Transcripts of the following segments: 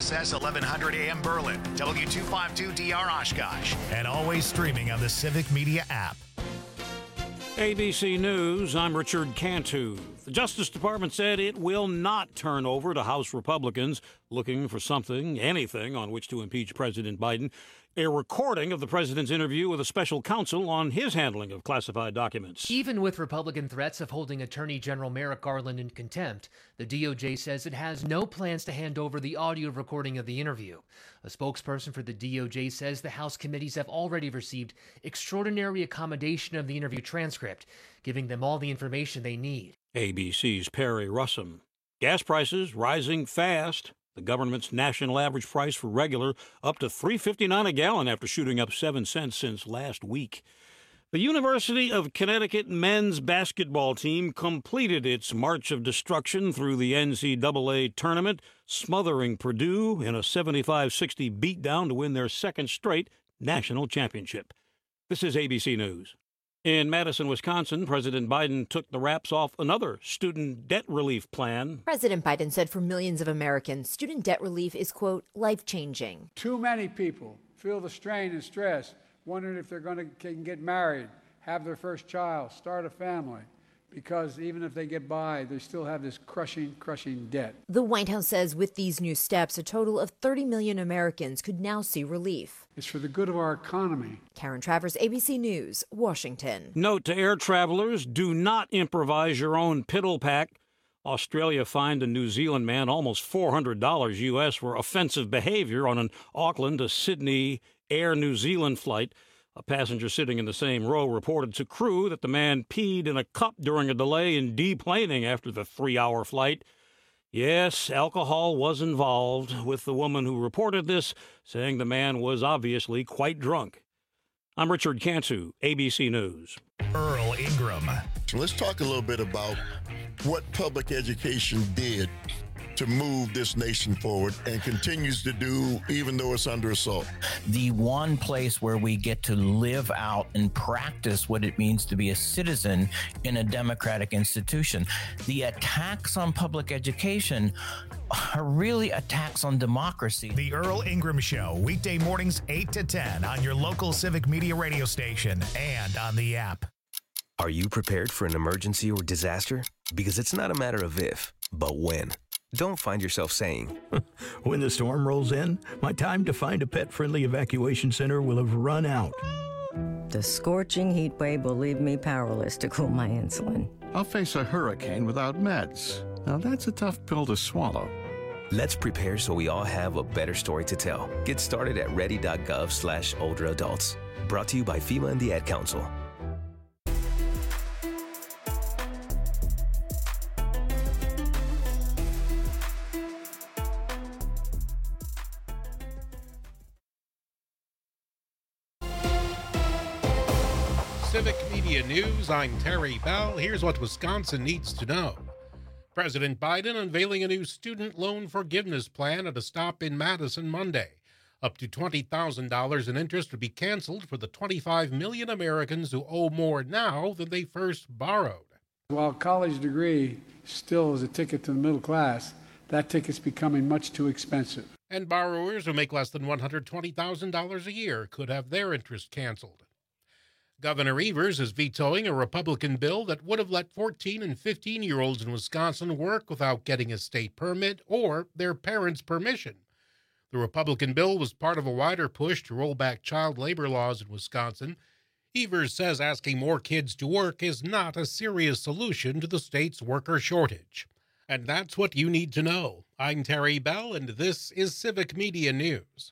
KXSS 1100 AM Berlin, W252DR Oshkosh, and always streaming on the Civic Media app. ABC News, I'm Richard Cantu. The Justice Department said it will not turn over to House Republicans looking for something, anything, on which to impeach President Biden, a recording of the president's interview with a special counsel on his handling of classified documents. Even with Republican threats of holding Attorney General Merrick Garland in contempt, the DOJ says it has no plans to hand over the audio recording of the interview. A spokesperson for the DOJ says the House committees have already received extraordinary accommodation of the interview transcript, giving them all the information they need. ABC's Perry Russum. Gas prices rising fast. The government's national average price for regular up to $3.59 a gallon after shooting up 7 cents since last week. The University of Connecticut men's basketball team completed its march of destruction through the NCAA tournament, smothering Purdue in a 75-60 beatdown to win their second straight national championship. This is ABC News. In Madison, Wisconsin, President Biden took the wraps off another student debt relief plan. President Biden said for millions of Americans, student debt relief is, quote, life-changing. Too many people feel the strain and stress, wondering if they're can get married, have their first child, start a family, because even if they get by, they still have this crushing debt. The White House says with these new steps, a total of 30 million Americans could now see relief. It's for the good of our economy. Karen Travers, ABC News, Washington. Note to air travelers, do not improvise your own piddle pack. Australia fined a New Zealand man almost $400 U.S. for offensive behavior on an Auckland to Sydney Air New Zealand flight. A passenger sitting in the same row reported to crew that the man peed in a cup during a delay in deplaning after the 3-hour flight. Yes, alcohol was involved, with the woman who reported this saying the man was obviously quite drunk. I'm Richard Cantu, ABC News. Earl Ingram. Let's talk a little bit about what public education did to move this nation forward and continues to do even though it's under assault. The one place where we get to live out and practice what it means to be a citizen in a democratic institution. The attacks on public education are really attacks on democracy. The Earl Ingram Show, weekday mornings 8 to 10 on your local Civic Media radio station and on the app. Are you prepared for an emergency or disaster? Because it's not a matter of if, but when. Don't find yourself saying, when the storm rolls in, my time to find a pet-friendly evacuation center will have run out. The scorching heat wave will leave me powerless to cool my insulin. I'll face a hurricane without meds. Now that's a tough pill to swallow. Let's prepare so we all have a better story to tell. Get started at ready.gov/older adults. Brought to you by FEMA and the Ad Council. Civic Media News, I'm Terry Bell. Here's what Wisconsin needs to know. President Biden unveiling a new student loan forgiveness plan at a stop in Madison Monday. Up to $20,000 in interest would be canceled for the 25 million Americans who owe more now than they first borrowed. While college degree still is a ticket to the middle class, that ticket's becoming much too expensive. And borrowers who make less than $120,000 a year could have their interest canceled. Governor Evers is vetoing a Republican bill that would have let 14 and 15-year-olds in Wisconsin work without getting a state permit or their parents' permission. The Republican bill was part of a wider push to roll back child labor laws in Wisconsin. Evers says asking more kids to work is not a serious solution to the state's worker shortage. And that's what you need to know. I'm Terry Bell, and this is Civic Media News.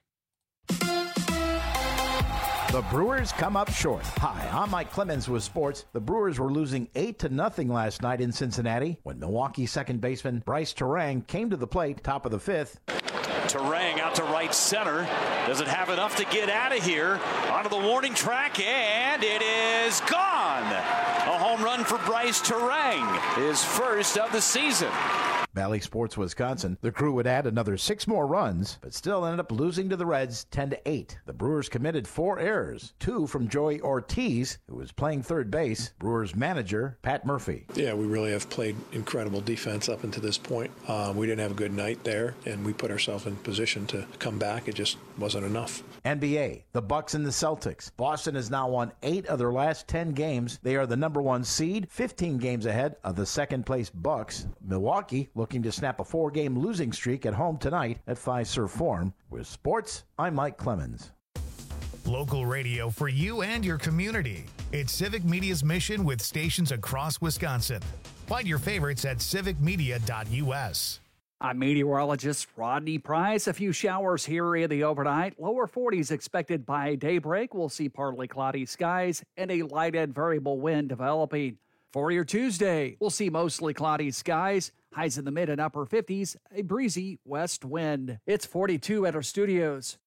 The Brewers come up short. Hi, I'm Mike Clemens with sports. The Brewers were losing 8-0 last night in Cincinnati when Milwaukee second baseman Bryce Terang came to the plate, top of the fifth. Terang out to right center. Does it have enough to get out of here? Onto the warning track, and it is gone. A home run for Bryce Terang, his first of the season. Valley Sports Wisconsin. The Crew would add another 6 more runs, but still ended up losing to the Reds 10-8. The Brewers committed 4 errors, 2 from Joey Ortiz, who was playing third base. Brewers manager Pat Murphy. Yeah, we really have played incredible defense up until this point. We didn't have a good night there, and we put ourselves in position to come back. It just wasn't enough. NBA, the Bucks and the Celtics. Boston has now won 8 of their last 10 games. They are the number 1 seed, 15 games ahead of the second-place Bucks. Milwaukee looking to snap a 4-game losing streak at home tonight at Fiserv Forum. With sports, I'm Mike Clemens. Local radio for you and your community. It's Civic Media's mission with stations across Wisconsin. Find your favorites at civicmedia.us. I'm meteorologist Rodney Price. A few showers here in the overnight. Lower 40s expected by daybreak. We'll see partly cloudy skies and a light and variable wind developing. For your Tuesday, we'll see mostly cloudy skies. Highs in the mid and upper 50s. A breezy west wind. It's 42 at our studios.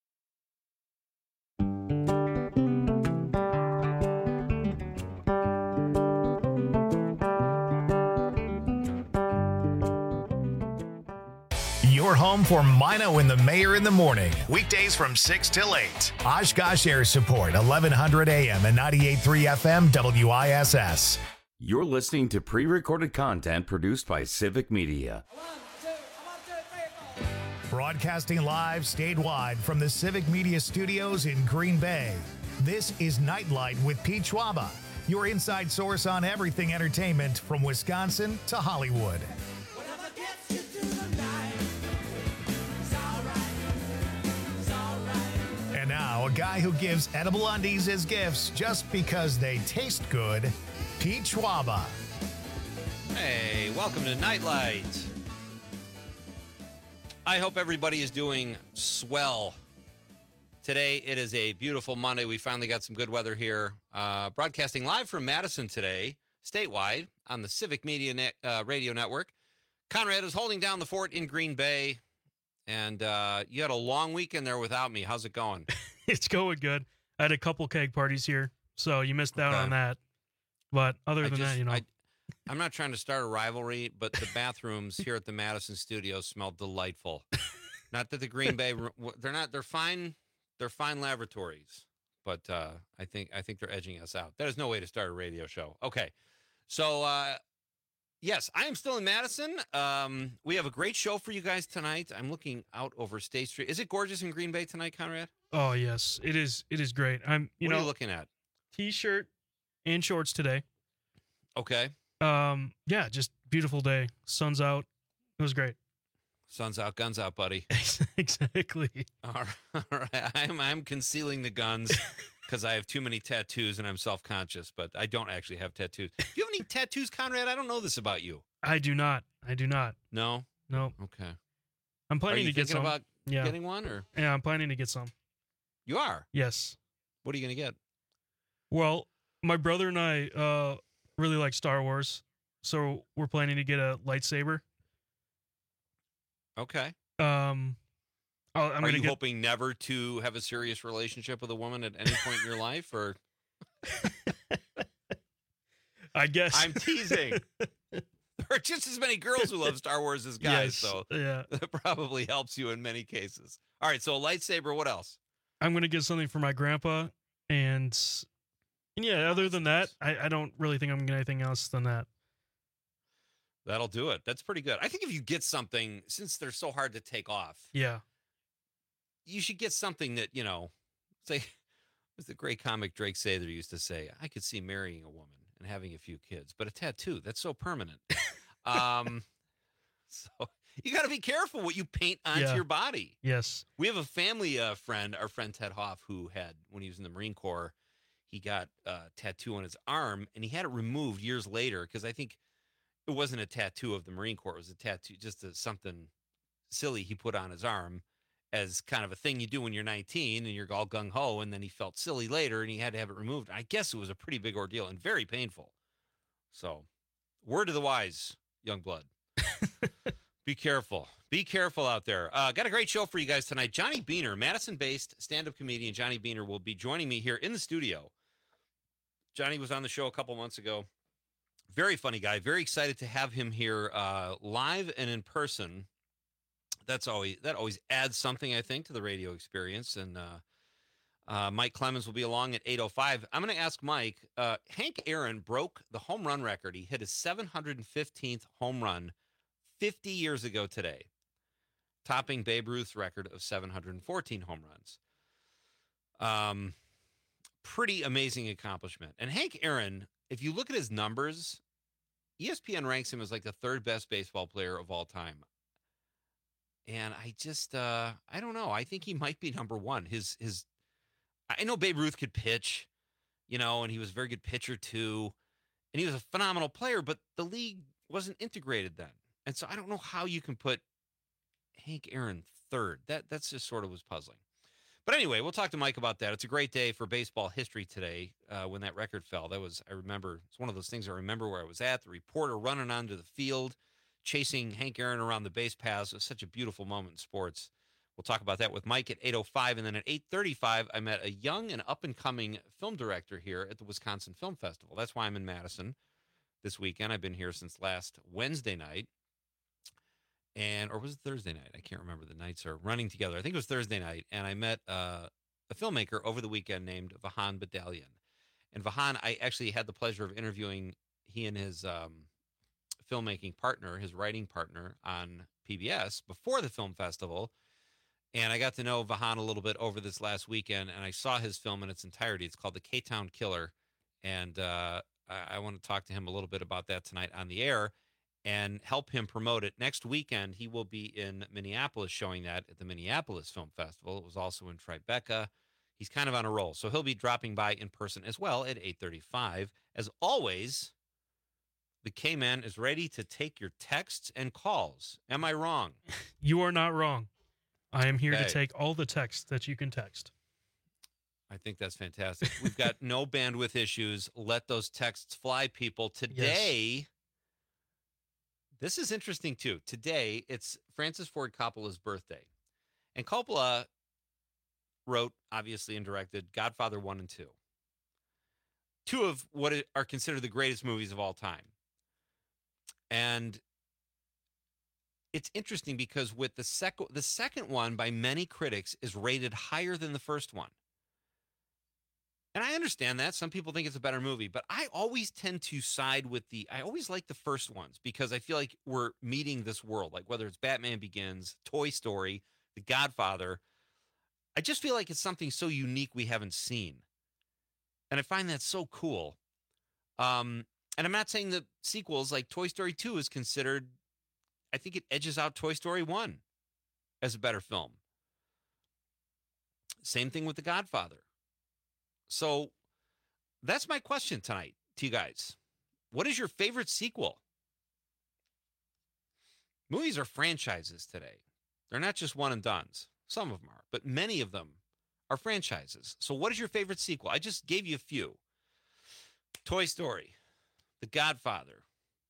Your home for Mino and the Mayor in the morning. Weekdays from 6 till 8. Oshkosh Air Support, 1100 AM and 98.3 FM WISS. You're listening to pre-recorded content produced by Civic Media. Broadcasting live statewide from the Civic Media Studios in Green Bay. This is Nightlight with Pete Schwaba, your inside source on everything entertainment from Wisconsin to Hollywood. And now, a guy who gives edible undies as gifts just because they taste good, Pete Schwaba. Hey, welcome to Nightlight. I hope everybody is doing swell. Today, it is a beautiful Monday. We finally got some good weather here. Broadcasting live from Madison today, statewide, on the Civic Media Radio Network. Conrad is holding down the fort in Green Bay. And you had a long weekend there without me. How's it going? It's going good. I had a couple keg parties here, so you missed out on that. But other than that, you know. I'm not trying to start a rivalry, but the bathrooms here at the Madison studio smell delightful. Not that the Green Bay, they're fine. They're fine laboratories, but I think they're edging us out. That is no way to start a radio show. Okay, so yes, I am still in Madison. We have a great show for you guys tonight. I'm looking out over State Street. Is it gorgeous in Green Bay tonight, Conrad? Oh yes, it is. It is great. What are you looking at? T-shirt and shorts today. Okay. Yeah, just beautiful day. Sun's out. It was great. Sun's out, guns out, buddy. Exactly. All right. I'm concealing the guns because I have too many tattoos and I'm self-conscious, but I don't actually have tattoos. Do you have any tattoos, Conrad? I don't know this about you. I do not. No? No. Okay. I'm planning to get some. Are you thinking about getting one? Or? Yeah, I'm planning to get some. You are? Yes. What are you going to get? Well, my brother and I really like Star Wars, so we're planning to get a lightsaber. Okay. Are you hoping never to have a serious relationship with a woman at any point in your life, or? I guess. I'm teasing. There are just as many girls who love Star Wars as guys, so yeah, that probably helps you in many cases. All right, so a lightsaber. What else? I'm going to get something for my grandpa, and yeah, other than that, I don't really think I'm going to get anything else than that. That'll do it. That's pretty good. I think if you get something, since they're so hard to take off, yeah, you should get something that, say, as the great comic Drake Sather used to say, I could see marrying a woman and having a few kids, but a tattoo, that's so permanent. So you got to be careful what you paint onto your body. Yes. We have a family friend, our friend Ted Hoff, who had, when he was in the Marine Corps, he got a tattoo on his arm, and he had it removed years later because I think it wasn't a tattoo of the Marine Corps. It was a tattoo, just something silly he put on his arm as kind of a thing you do when you're 19 and you're all gung-ho, and then he felt silly later, and he had to have it removed. I guess it was a pretty big ordeal and very painful. So, word to the wise, young blood. Be careful. Be careful out there. Got a great show for you guys tonight. Johnny Beaner, Madison-based stand-up comedian Johnny Beaner, will be joining me here in the studio. Johnny was on the show a couple months ago. Very funny guy. Very excited to have him here live and in person. That always adds something, I think, to the radio experience. And Mike Clemens will be along at 8:05. I'm going to ask Mike. Hank Aaron broke the home run record. He hit his 715th home run 50 years ago today, topping Babe Ruth's record of 714 home runs. Pretty amazing accomplishment. And Hank Aaron, if you look at his numbers, ESPN ranks him as like the third best baseball player of all time. And I just, I don't know. I think he might be number one. I know Babe Ruth could pitch, and he was a very good pitcher too. And he was a phenomenal player, but the league wasn't integrated then. And so I don't know how you can put Hank Aaron third. That's just sort of was puzzling. But anyway, we'll talk to Mike about that. It's a great day for baseball history today when that record fell. I remember, it's one of those things I remember where I was at, the reporter running onto the field, chasing Hank Aaron around the base paths. It was such a beautiful moment in sports. We'll talk about that with Mike at 8:05. And then at 8:35, I met a young and up-and-coming film director here at the Wisconsin Film Festival. That's why I'm in Madison this weekend. I've been here since last Wednesday night. Or was it Thursday night? I can't remember. The nights are running together. I think it was Thursday night. And I met a filmmaker over the weekend named Vahan Badalian. And Vahan, I actually had the pleasure of interviewing he and his filmmaking partner, his writing partner on PBS before the film festival. And I got to know Vahan a little bit over this last weekend, and I saw his film in its entirety. It's called The K-Town Killer. And I want to talk to him a little bit about that tonight on the air and help him promote it. Next weekend, he will be in Minneapolis showing that at the Minneapolis Film Festival. It was also in Tribeca. He's kind of on a roll. So he'll be dropping by in person as well at 8:35. As always, the K-Man is ready to take your texts and calls. Am I wrong? You are not wrong. I am here to take all the texts that you can text. I think that's fantastic. We've got no bandwidth issues. Let those texts fly, people. Today, This is interesting, too. Today, it's Francis Ford Coppola's birthday. And Coppola wrote, obviously, and directed Godfather 1 and 2. Two of what are considered the greatest movies of all time. And it's interesting because with the second one, by many critics, is rated higher than the first one. And I understand that. Some people think it's a better movie, but I always tend to side with I always like the first ones because I feel like we're meeting this world, like whether it's Batman Begins, Toy Story, The Godfather. I just feel like it's something so unique we haven't seen. And I find that so cool. And I'm not saying that sequels like Toy Story 2 is considered, I think it edges out Toy Story 1 as a better film. Same thing with The Godfather. So that's my question tonight to you guys. What is your favorite sequel? Movies are franchises today. They're not just one and dones. Some of them are, but many of them are franchises. So what is your favorite sequel? I just gave you a few. Toy Story, The Godfather.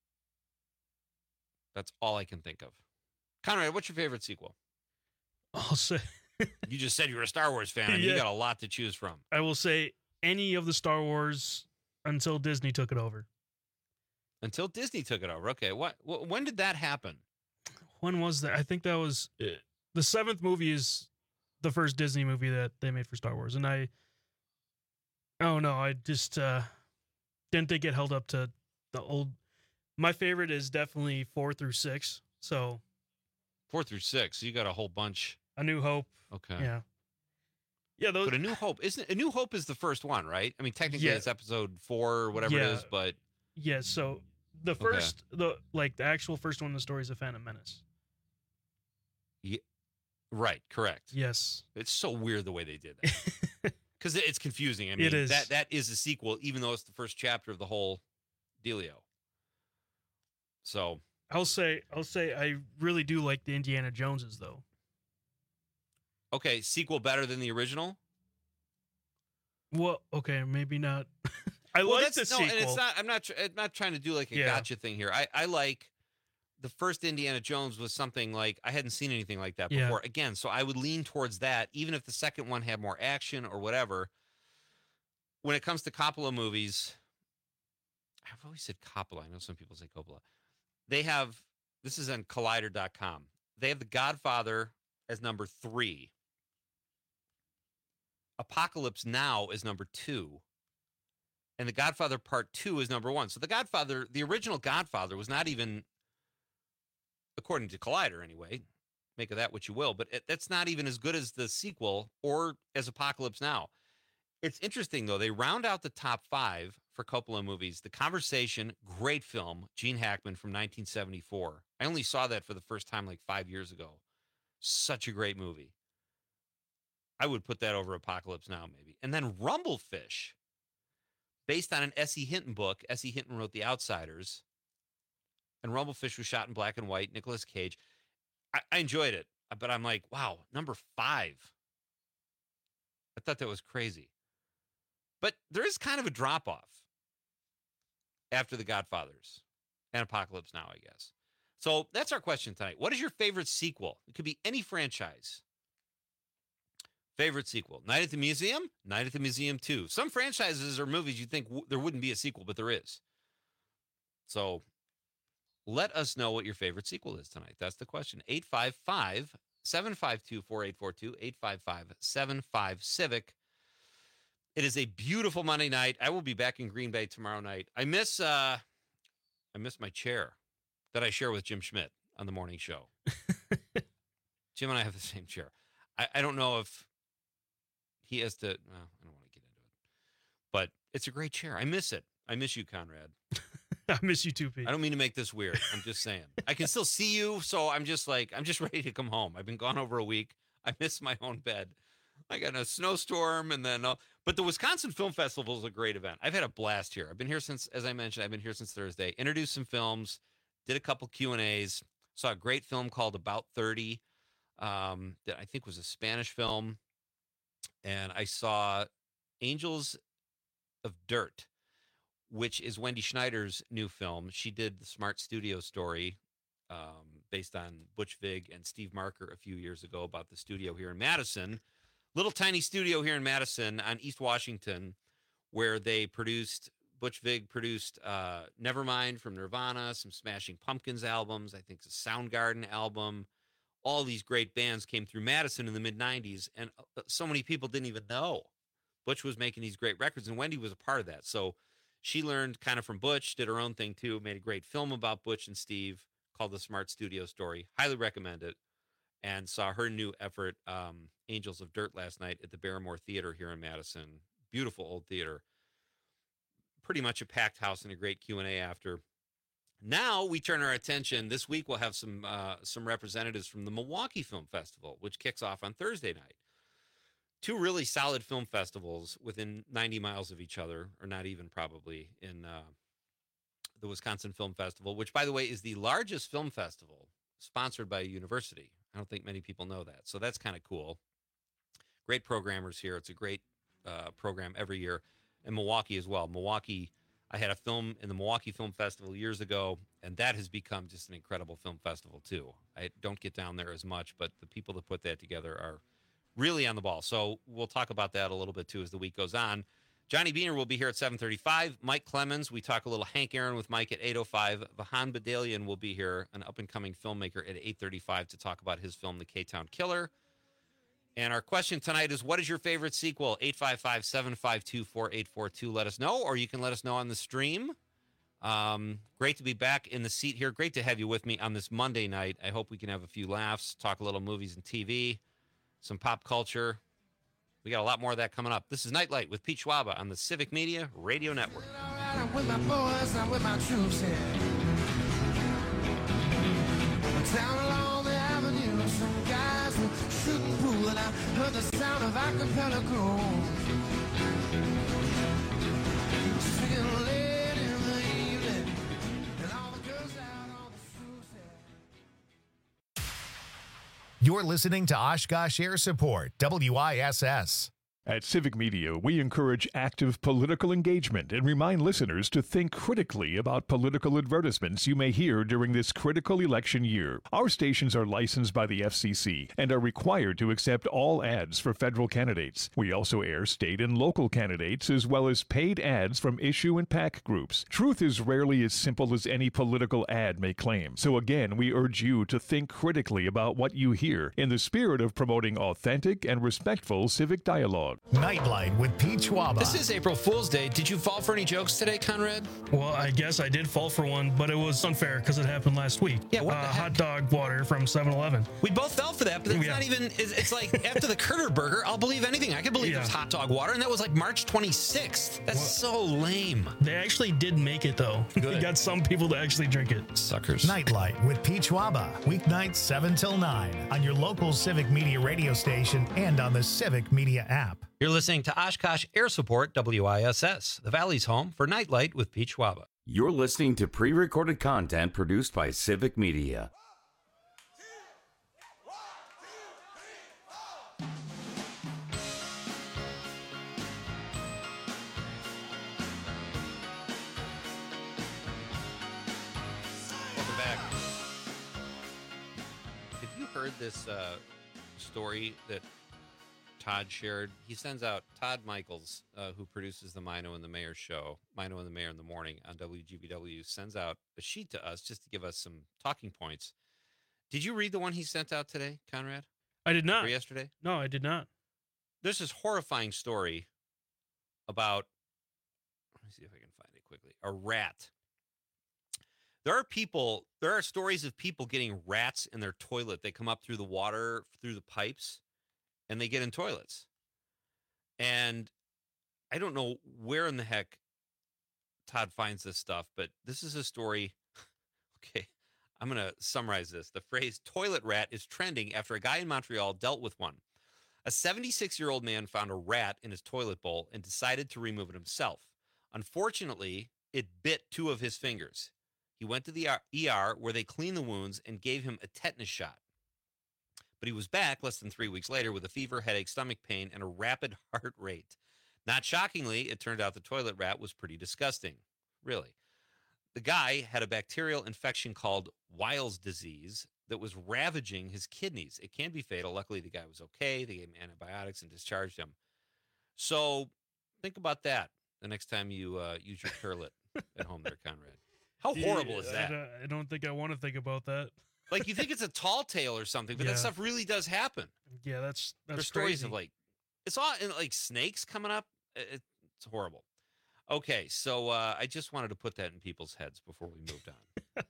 That's all I can think of. Conrad, what's your favorite sequel? I'll say... You just said you were a Star Wars fan, and you got a lot to choose from. I will say any of the Star Wars until Disney took it over. Until Disney took it over. Okay. When did that happen? When was that? I think that was the seventh movie is the first Disney movie that they made for Star Wars. And I just didn't think it held up to the old. My favorite is definitely 4 through 6. So 4 through 6. You got a whole bunch. A New Hope. Okay. Yeah. Yeah. But A New Hope isn't. A New Hope is the first one, right? I mean, technically it's episode 4 or whatever it is, but yeah. So the first, the actual first one in the story is A Phantom Menace. Yeah. Right. Correct. Yes. It's so weird the way they did that because it's confusing. I mean, it is. That is a sequel, even though it's the first chapter of the whole dealio. So I'll say I really do like the Indiana Joneses though. Okay, sequel better than the original? Well, okay, maybe not. I like the sequel. And it's not. I'm not trying to do like a gotcha thing here. I like the first Indiana Jones was something like I hadn't seen anything like that before. Again, so I would lean towards that, even if the second one had more action or whatever. When it comes to Coppola movies, I've always said Coppola. I know some people say Coppola. They have, this is on Collider.com. They have The Godfather as number 3. Apocalypse Now is number 2. And The Godfather Part 2 is number 1. So The Godfather, the original Godfather, was not even, according to Collider anyway, make of that what you will, but that's not even as good as the sequel or as Apocalypse Now. It's interesting, though. They round out the top 5 for Coppola movies. The Conversation, great film, Gene Hackman from 1974. I only saw that for the first time like 5 years ago. Such a great movie. I would put that over Apocalypse Now, maybe. And then Rumblefish, based on an S.E. Hinton book. S.E. Hinton wrote The Outsiders. And Rumblefish was shot in black and white. Nicolas Cage. I enjoyed it, but I'm like, wow, number 5. I thought that was crazy. But there is kind of a drop-off after The Godfathers and Apocalypse Now, I guess. So that's our question tonight. What is your favorite sequel? It could be any franchise. Favorite sequel. Night at the Museum? Night at the Museum 2. Some franchises or movies you think there wouldn't be a sequel, but there is. So let us know what your favorite sequel is tonight. That's the question. 855-752-4842, 855-75-CIVIC. It is a beautiful Monday night. I will be back in Green Bay tomorrow night. I miss my chair that I share with Jim Schmidt on the morning show. Jim and I have the same chair. I don't know if he has to, well, I don't want to get into it. But it's a great chair. I miss it. I miss you, Conrad. I miss you too, Pete. I don't mean to make this weird. I'm just saying. I can still see you, so I'm just ready to come home. I've been gone over a week. I miss my own bed. I got a snowstorm, and then, but the Wisconsin Film Festival is a great event. I've had a blast here. I've been here since, as I mentioned, I've been here since Thursday. Introduced some films, did a couple Q&As, saw a great film called About 30, that I think was a Spanish film, and I saw Angels of Dirt, which is Wendy Schneider's new film. She did the Smart Studio story based on Butch Vig and Steve Marker a few years ago about the studio here in Madison. Little tiny studio here in Madison on East Washington, where they produced, Butch Vig produced Nevermind from Nirvana, some Smashing Pumpkins albums, I think the Soundgarden album. All these great bands came through Madison in the mid-'90s, and so many people didn't even know Butch was making these great records, and Wendy was a part of that. So she learned kind of from Butch, did her own thing too, made a great film about Butch and Steve called The Smart Studio Story. Highly recommend it. And saw her new effort, Angels of Dirt, last night at the Barrymore Theater here in Madison. Beautiful old theater. Pretty much a packed house and a great Q&A after. Now we turn our attention. This week we'll have some representatives from the Milwaukee Film Festival, which kicks off on Thursday night. 2 really solid film festivals within 90 miles of each other, or not even probably, in the Wisconsin Film Festival, which, by the way, is the largest film festival sponsored by a university. I don't think many people know that. So that's kind of cool. Great programmers here. It's a great program every year. And Milwaukee as well. Milwaukee, I had a film in the Milwaukee Film Festival years ago, and that has become just an incredible film festival too. I don't get down there as much, but the people that put that together are really on the ball. So we'll talk about that a little bit too as the week goes on. Johnny Beaner will be here at 7:35. Mike Clemens, we talk a little Hank Aaron with Mike at 8:05. Vahan Badalian will be here, an up-and-coming filmmaker, at 8:35 to talk about his film, The K-Town Killer. And our question tonight is, what is your favorite sequel? 855-752-4842. Let us know, or you can let us know on the stream. Great to be back in the seat here. Great to have you with me on this Monday night. I hope we can have a few laughs, talk a little movies and TV, some pop culture. We got a lot more of that coming up. This is Nightlight with Pete Schwaba on the Civic Media Radio Network. I'm with my boys, I'm with my troops here. Down along the avenue, some guys were shooting pool, and I heard the sound of acapella grooves. Singing late in the evening, and all the girls out on the streets here. You're listening to Oshkosh Air Support, WISS. At Civic Media, we encourage active political engagement and remind listeners to think critically about political advertisements you may hear during this critical election year. Our stations are licensed by the FCC and are required to accept all ads for federal candidates. We also air state and local candidates as well as paid ads from issue and PAC groups. Truth is rarely as simple as any political ad may claim. So again, we urge you to think critically about what you hear in the spirit of promoting authentic and respectful civic dialogue. Nightlight with Pete Schwaba. This is April Fool's Day. Did you fall for any jokes today, Conrad? Well, I guess I did fall for one, but it was unfair because it happened last week. Yeah, what the heck? Hot dog water from 7-Eleven. We both fell for that, but it's not even, it's like after the Curter Burger, I'll believe anything. I could believe it was hot dog water, and that was like March 26th. That's so lame. They actually did make it, though. They got some people to actually drink it. Suckers. Nightlight with Pete Schwaba. Weeknights 7 till 9 on your local Civic Media radio station and on the Civic Media app. You're listening to Oshkosh Air Support WISS, the Valley's home for Nightlight with Pete Schwaba. You're listening to pre-recorded content produced by Civic Media. Welcome back. Have you heard this story that Todd shared? He sends out, Todd Michaels, who produces the Mino and the Mayor show, Mino and the Mayor in the Morning on WGBW, sends out a sheet to us just to give us some talking points. Did you read the one he sent out today, Conrad? I did not. Or yesterday? No, I did not. There's this horrifying story about, let me see if I can find it quickly, a rat. There are stories of people getting rats in their toilet. They come up through the water, through the pipes, and they get in toilets. And I don't know where in the heck Todd finds this stuff, but this is a story. Okay, I'm going to summarize this. The phrase toilet rat is trending after a guy in Montreal dealt with one. A 76-year-old man found a rat in his toilet bowl and decided to remove it himself. Unfortunately, it bit 2 of his fingers. He went to the ER where they cleaned the wounds and gave him a tetanus shot. But he was back less than 3 weeks later with a fever, headache, stomach pain, and a rapid heart rate. Not shockingly, it turned out the toilet rat was pretty disgusting. Really. The guy had a bacterial infection called Weil's disease that was ravaging his kidneys. It can be fatal. Luckily, the guy was okay. They gave him antibiotics and discharged him. So think about that the next time you use your toilet at home there, Conrad. How horrible is that? I don't think I want to think about that. Like, you think it's a tall tale or something, but that stuff really does happen. Yeah, that's There's stories of, like, it's all like snakes coming up. It's horrible. Okay, so I just wanted to put that in people's heads before we moved on.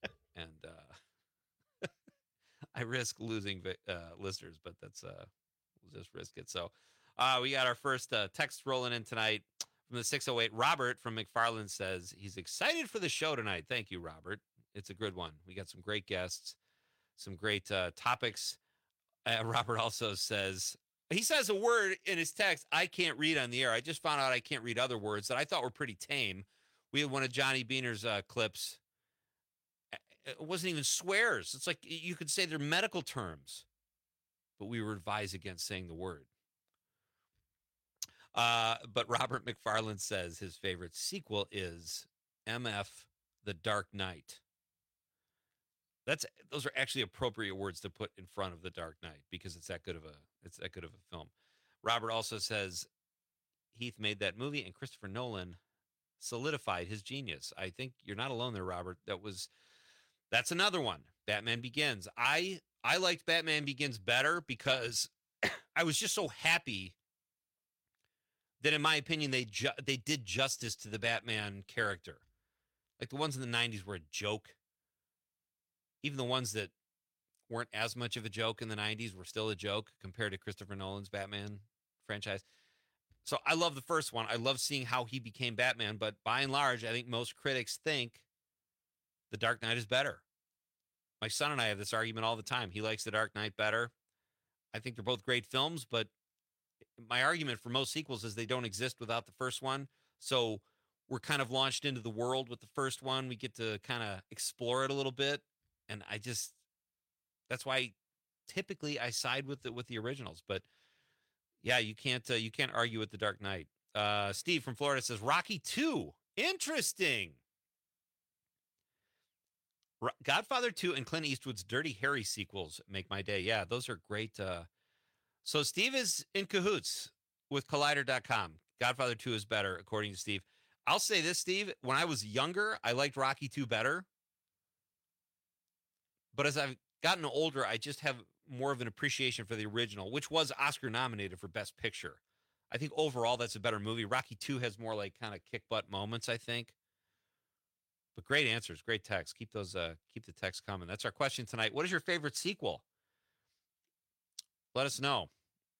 And I risk losing listeners, but that's we'll just risk it. So we got our first text rolling in tonight from the 608. Robert from McFarland says he's excited for the show tonight. Thank you, Robert. It's a good one. We got some great guests, some great topics. Robert also says, he says a word in his text I can't read on the air. I just found out I can't read other words that I thought were pretty tame. We had one of Johnny Beaner's clips. It wasn't even swears. It's like you could say they're medical terms, but we were advised against saying the word. But Robert McFarland says his favorite sequel is MF The Dark Knight. Those are actually appropriate words to put in front of The Dark Knight because it's that good of a film. Robert also says Heath made that movie and Christopher Nolan solidified his genius. I think you're not alone there, Robert. That's another one. Batman Begins. I liked Batman Begins better because I was just so happy that, in my opinion, they did justice to the Batman character. Like the ones in the 90s were a joke. Even the ones that weren't as much of a joke in the 90s were still a joke compared to Christopher Nolan's Batman franchise. So I love the first one. I love seeing how he became Batman. But by and large, I think most critics think The Dark Knight is better. My son and I have this argument all the time. He likes The Dark Knight better. I think they're both great films, but my argument for most sequels is they don't exist without the first one. So we're kind of launched into the world with the first one. We get to kind of explore it a little bit. And that's why typically I side with the originals. But Yeah, you can't argue with The Dark Knight. Steve from Florida says Rocky 2. Interesting. Godfather 2 and Clint Eastwood's Dirty Harry sequels make my day. Yeah, those are great. So Steve is in cahoots with Collider.com. Godfather 2 is better, according to Steve. I'll say this, Steve. When I was younger, I liked Rocky 2 better. But as I've gotten older, I just have more of an appreciation for the original, which was Oscar nominated for Best Picture. I think overall that's a better movie. Rocky 2 has more like kind of kick butt moments, I think. But great answers, great text. Keep those keep the text coming. That's our question tonight. What is your favorite sequel? Let us know.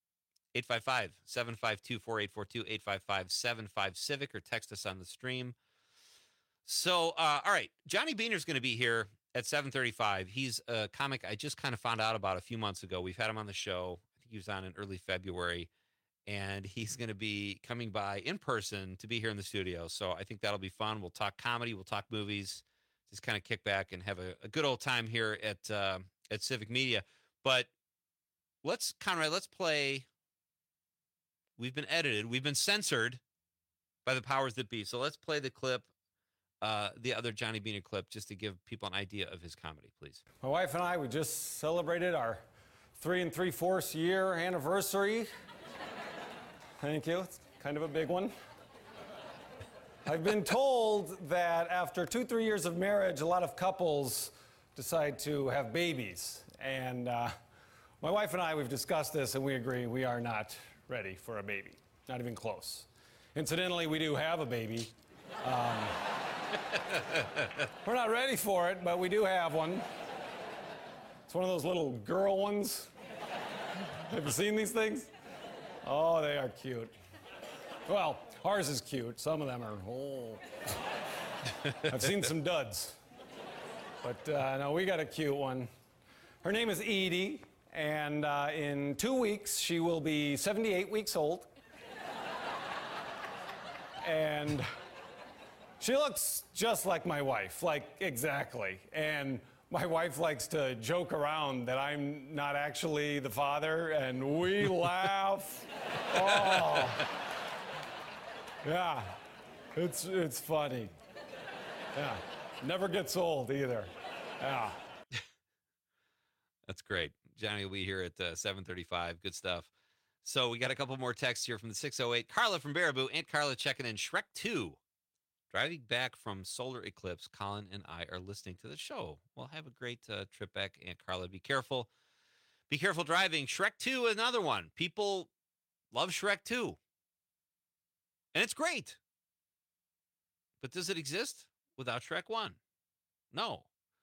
855-752-4842, 855-75-CIVIC, or text us on the stream. So, all right, Johnny Beaner's going to be here at 7:35. He's a comic I just kind of found out about a few months ago. We've had him on the show. I think he was on in early February, and he's going to be coming by in person to be here in the studio. So I think that'll be fun. We'll talk comedy. We'll talk movies. Just kind of kick back and have a good old time here at Civic Media. But Conrad, let's play. We've been edited. We've been censored by the powers that be. So let's play the clip, the other Johnny Beaner clip, just to give people an idea of his comedy, please. My wife and I, we just celebrated our 3 3/4 year anniversary. Thank you. It's kind of a big one. I've been told that after 2-3 years of marriage, a lot of couples decide to have babies. And my wife and I, we've discussed this, and we agree we are not ready for a baby. Not even close. Incidentally, we do have a baby. We're not ready for it, but we do have one. It's one of those little girl ones. Have you seen these things? Oh, they are cute. Well, ours is cute. Some of them are, I've seen some duds. But no, we got a cute one. Her name is Edie, and in 2 weeks, she will be 78 weeks old. And she looks just like my wife, like exactly. And my wife likes to joke around that I'm not actually the father, and we laugh. Oh, yeah, it's funny. Yeah, never gets old either. Yeah. That's great. Johnny will be here at 7:35. Good stuff. So we got a couple more texts here from the 608. Carla from Baraboo. Aunt Carla checking in. Shrek 2. Driving back from solar eclipse, Colin and I are listening to the show. Well, have a great trip back, Aunt Carla. Be careful. Be careful driving. Shrek 2, another one. People love Shrek 2. And it's great. But does it exist without Shrek 1? No.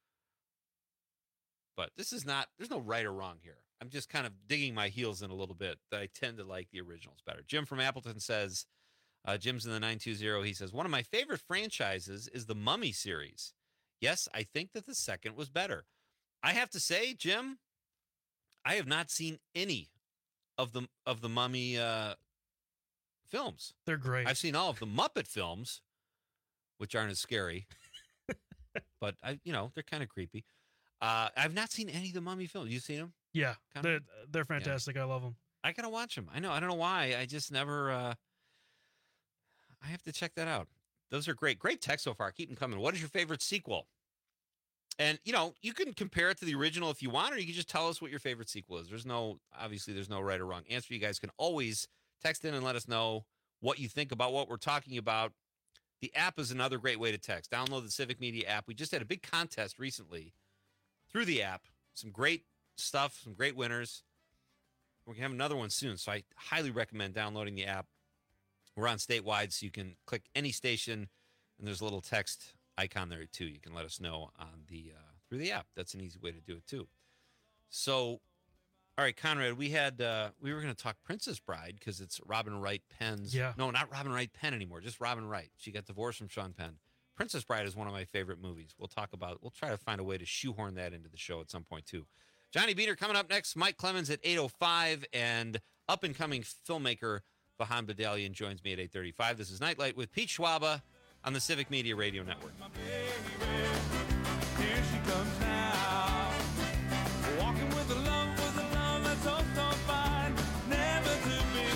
But this is not, there's no right or wrong here. I'm just kind of digging my heels in a little bit that I tend to like the originals better. Jim from Appleton says, Jim's in the 920. He says, one of my favorite franchises is the Mummy series. Yes, I think that the second was better. I have to say, Jim, I have not seen any of the Mummy films. They're great. I've seen all of the Muppet films, which aren't as scary, but they're kind of creepy. I've not seen any of the Mummy films. You seen them? Yeah, they're fantastic. Yeah. I love them. I gotta watch them. I know. I don't know why. I just never. I have to check that out. Those are great. Great text so far. Keep them coming. What is your favorite sequel? And, you can compare it to the original if you want, or you can just tell us what your favorite sequel is. Obviously, there's no right or wrong answer. You guys can always text in and let us know what you think about what we're talking about. The app is another great way to text. Download the Civic Media app. We just had a big contest recently through the app. Some great stuff, some great winners. We're going to have another one soon, so I highly recommend downloading the app. We're on statewide, so you can click any station, and there's a little text icon there, too. You can let us know on through the app. That's an easy way to do it, too. So, all right, Conrad, we were going to talk Princess Bride because it's Robin Wright Penn's. Yeah. No, not Robin Wright Penn anymore, just Robin Wright. She got divorced from Sean Penn. Princess Bride is one of my favorite movies. We'll try to find a way to shoehorn that into the show at some point, too. Johnny Beaner coming up next. Mike Clemens at 8:05, and up-and-coming filmmaker Vahan Badalian joins me at 8:35. This is Nightlight with Pete Schwaba on the Civic Media Radio Network. Here she comes now, walking with a love that's so fine, never to be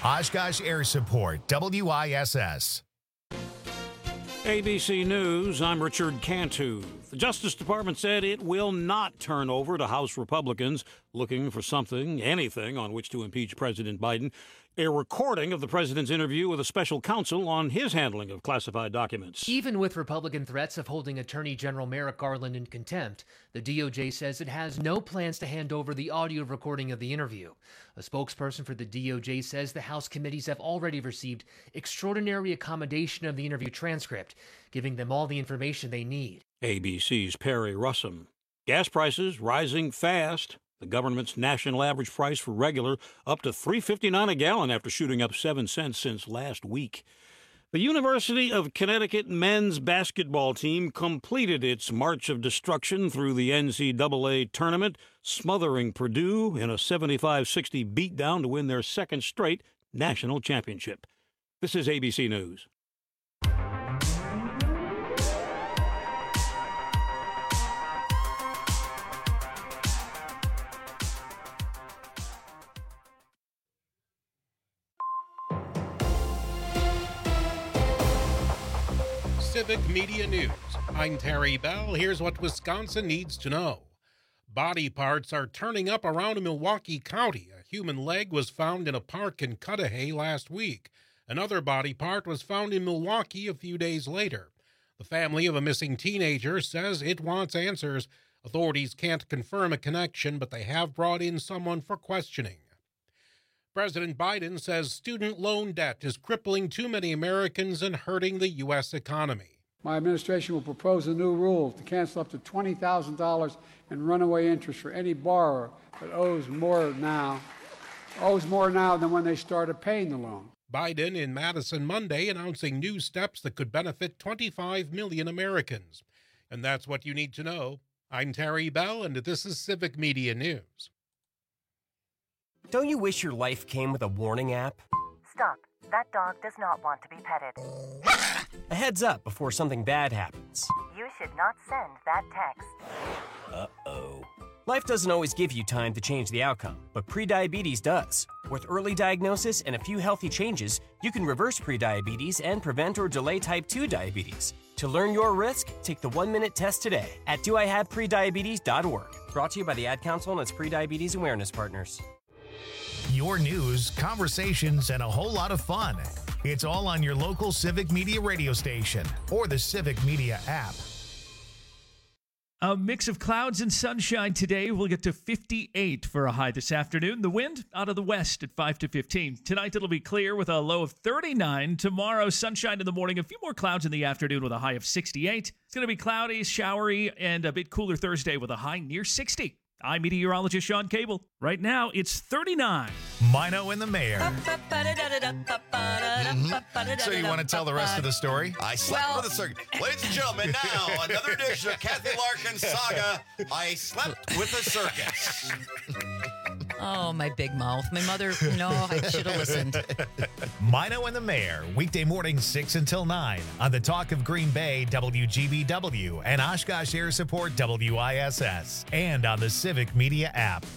Oshkosh Air Support, WISS. ABC News, I'm Richard Cantu. The Justice Department said it will not turn over to House Republicans looking for something, anything, on which to impeach President Biden, a recording of the president's interview with a special counsel on his handling of classified documents. Even with Republican threats of holding Attorney General Merrick Garland in contempt, the DOJ says it has no plans to hand over the audio recording of the interview. A spokesperson for the DOJ says the House committees have already received extraordinary accommodation of the interview transcript, giving them all the information they need. ABC's Perry Russum. Gas prices rising fast. The government's national average price for regular up to $3.59 a gallon after shooting up 7 cents since last week. The University of Connecticut men's basketball team completed its march of destruction through the NCAA tournament, smothering Purdue in a 75-60 beatdown to win their second straight national championship. This is ABC News. Civic Media News. I'm Terry Bell. Here's what Wisconsin needs to know. Body parts are turning up around Milwaukee County. A human leg was found in a park in Cudahy last week. Another body part was found in Milwaukee a few days later. The family of a missing teenager says it wants answers. Authorities can't confirm a connection, but they have brought in someone for questioning. President Biden says student loan debt is crippling too many Americans and hurting the U.S. economy. My administration will propose a new rule to cancel up to $20,000 in runaway interest for any borrower that owes more now than when they started paying the loan. Biden in Madison Monday announcing new steps that could benefit 25 million Americans. And that's what you need to know. I'm Terry Bell, and this is Civic Media News. Don't you wish your life came with a warning app? Stop. That dog does not want to be petted. A heads up before something bad happens. You should not send that text. Uh-oh. Life doesn't always give you time to change the outcome, but prediabetes does. With early diagnosis and a few healthy changes, you can reverse prediabetes and prevent or delay type 2 diabetes. To learn your risk, take the 1-minute test today at doihaveprediabetes.org. Brought to you by the Ad Council and its Prediabetes Awareness Partners. Your news, conversations, and a whole lot of fun. It's all on your local Civic Media radio station or the Civic Media app. A mix of clouds and sunshine today. We'll get to 58 for a high this afternoon. The wind out of the west at 5 to 15. Tonight it'll be clear with a low of 39. Tomorrow, sunshine in the morning. A few more clouds in the afternoon with a high of 68. It's going to be cloudy, showery, and a bit cooler Thursday with a high near 60. I'm meteorologist Sean Cable. Right now, it's 39. Mino and the Mayor. So you want to tell the rest of the story? I slept for the circus. Ladies and gentlemen, now another edition of Kathy Larkin Saga. I slept with the circus. Oh, my big mouth. My mother, no, I should have listened. Mino and the Mayor, weekday mornings 6 until 9 on the Talk of Green Bay, WGBW, and Oshkosh Air Support, WISS, and on the Civic Media app.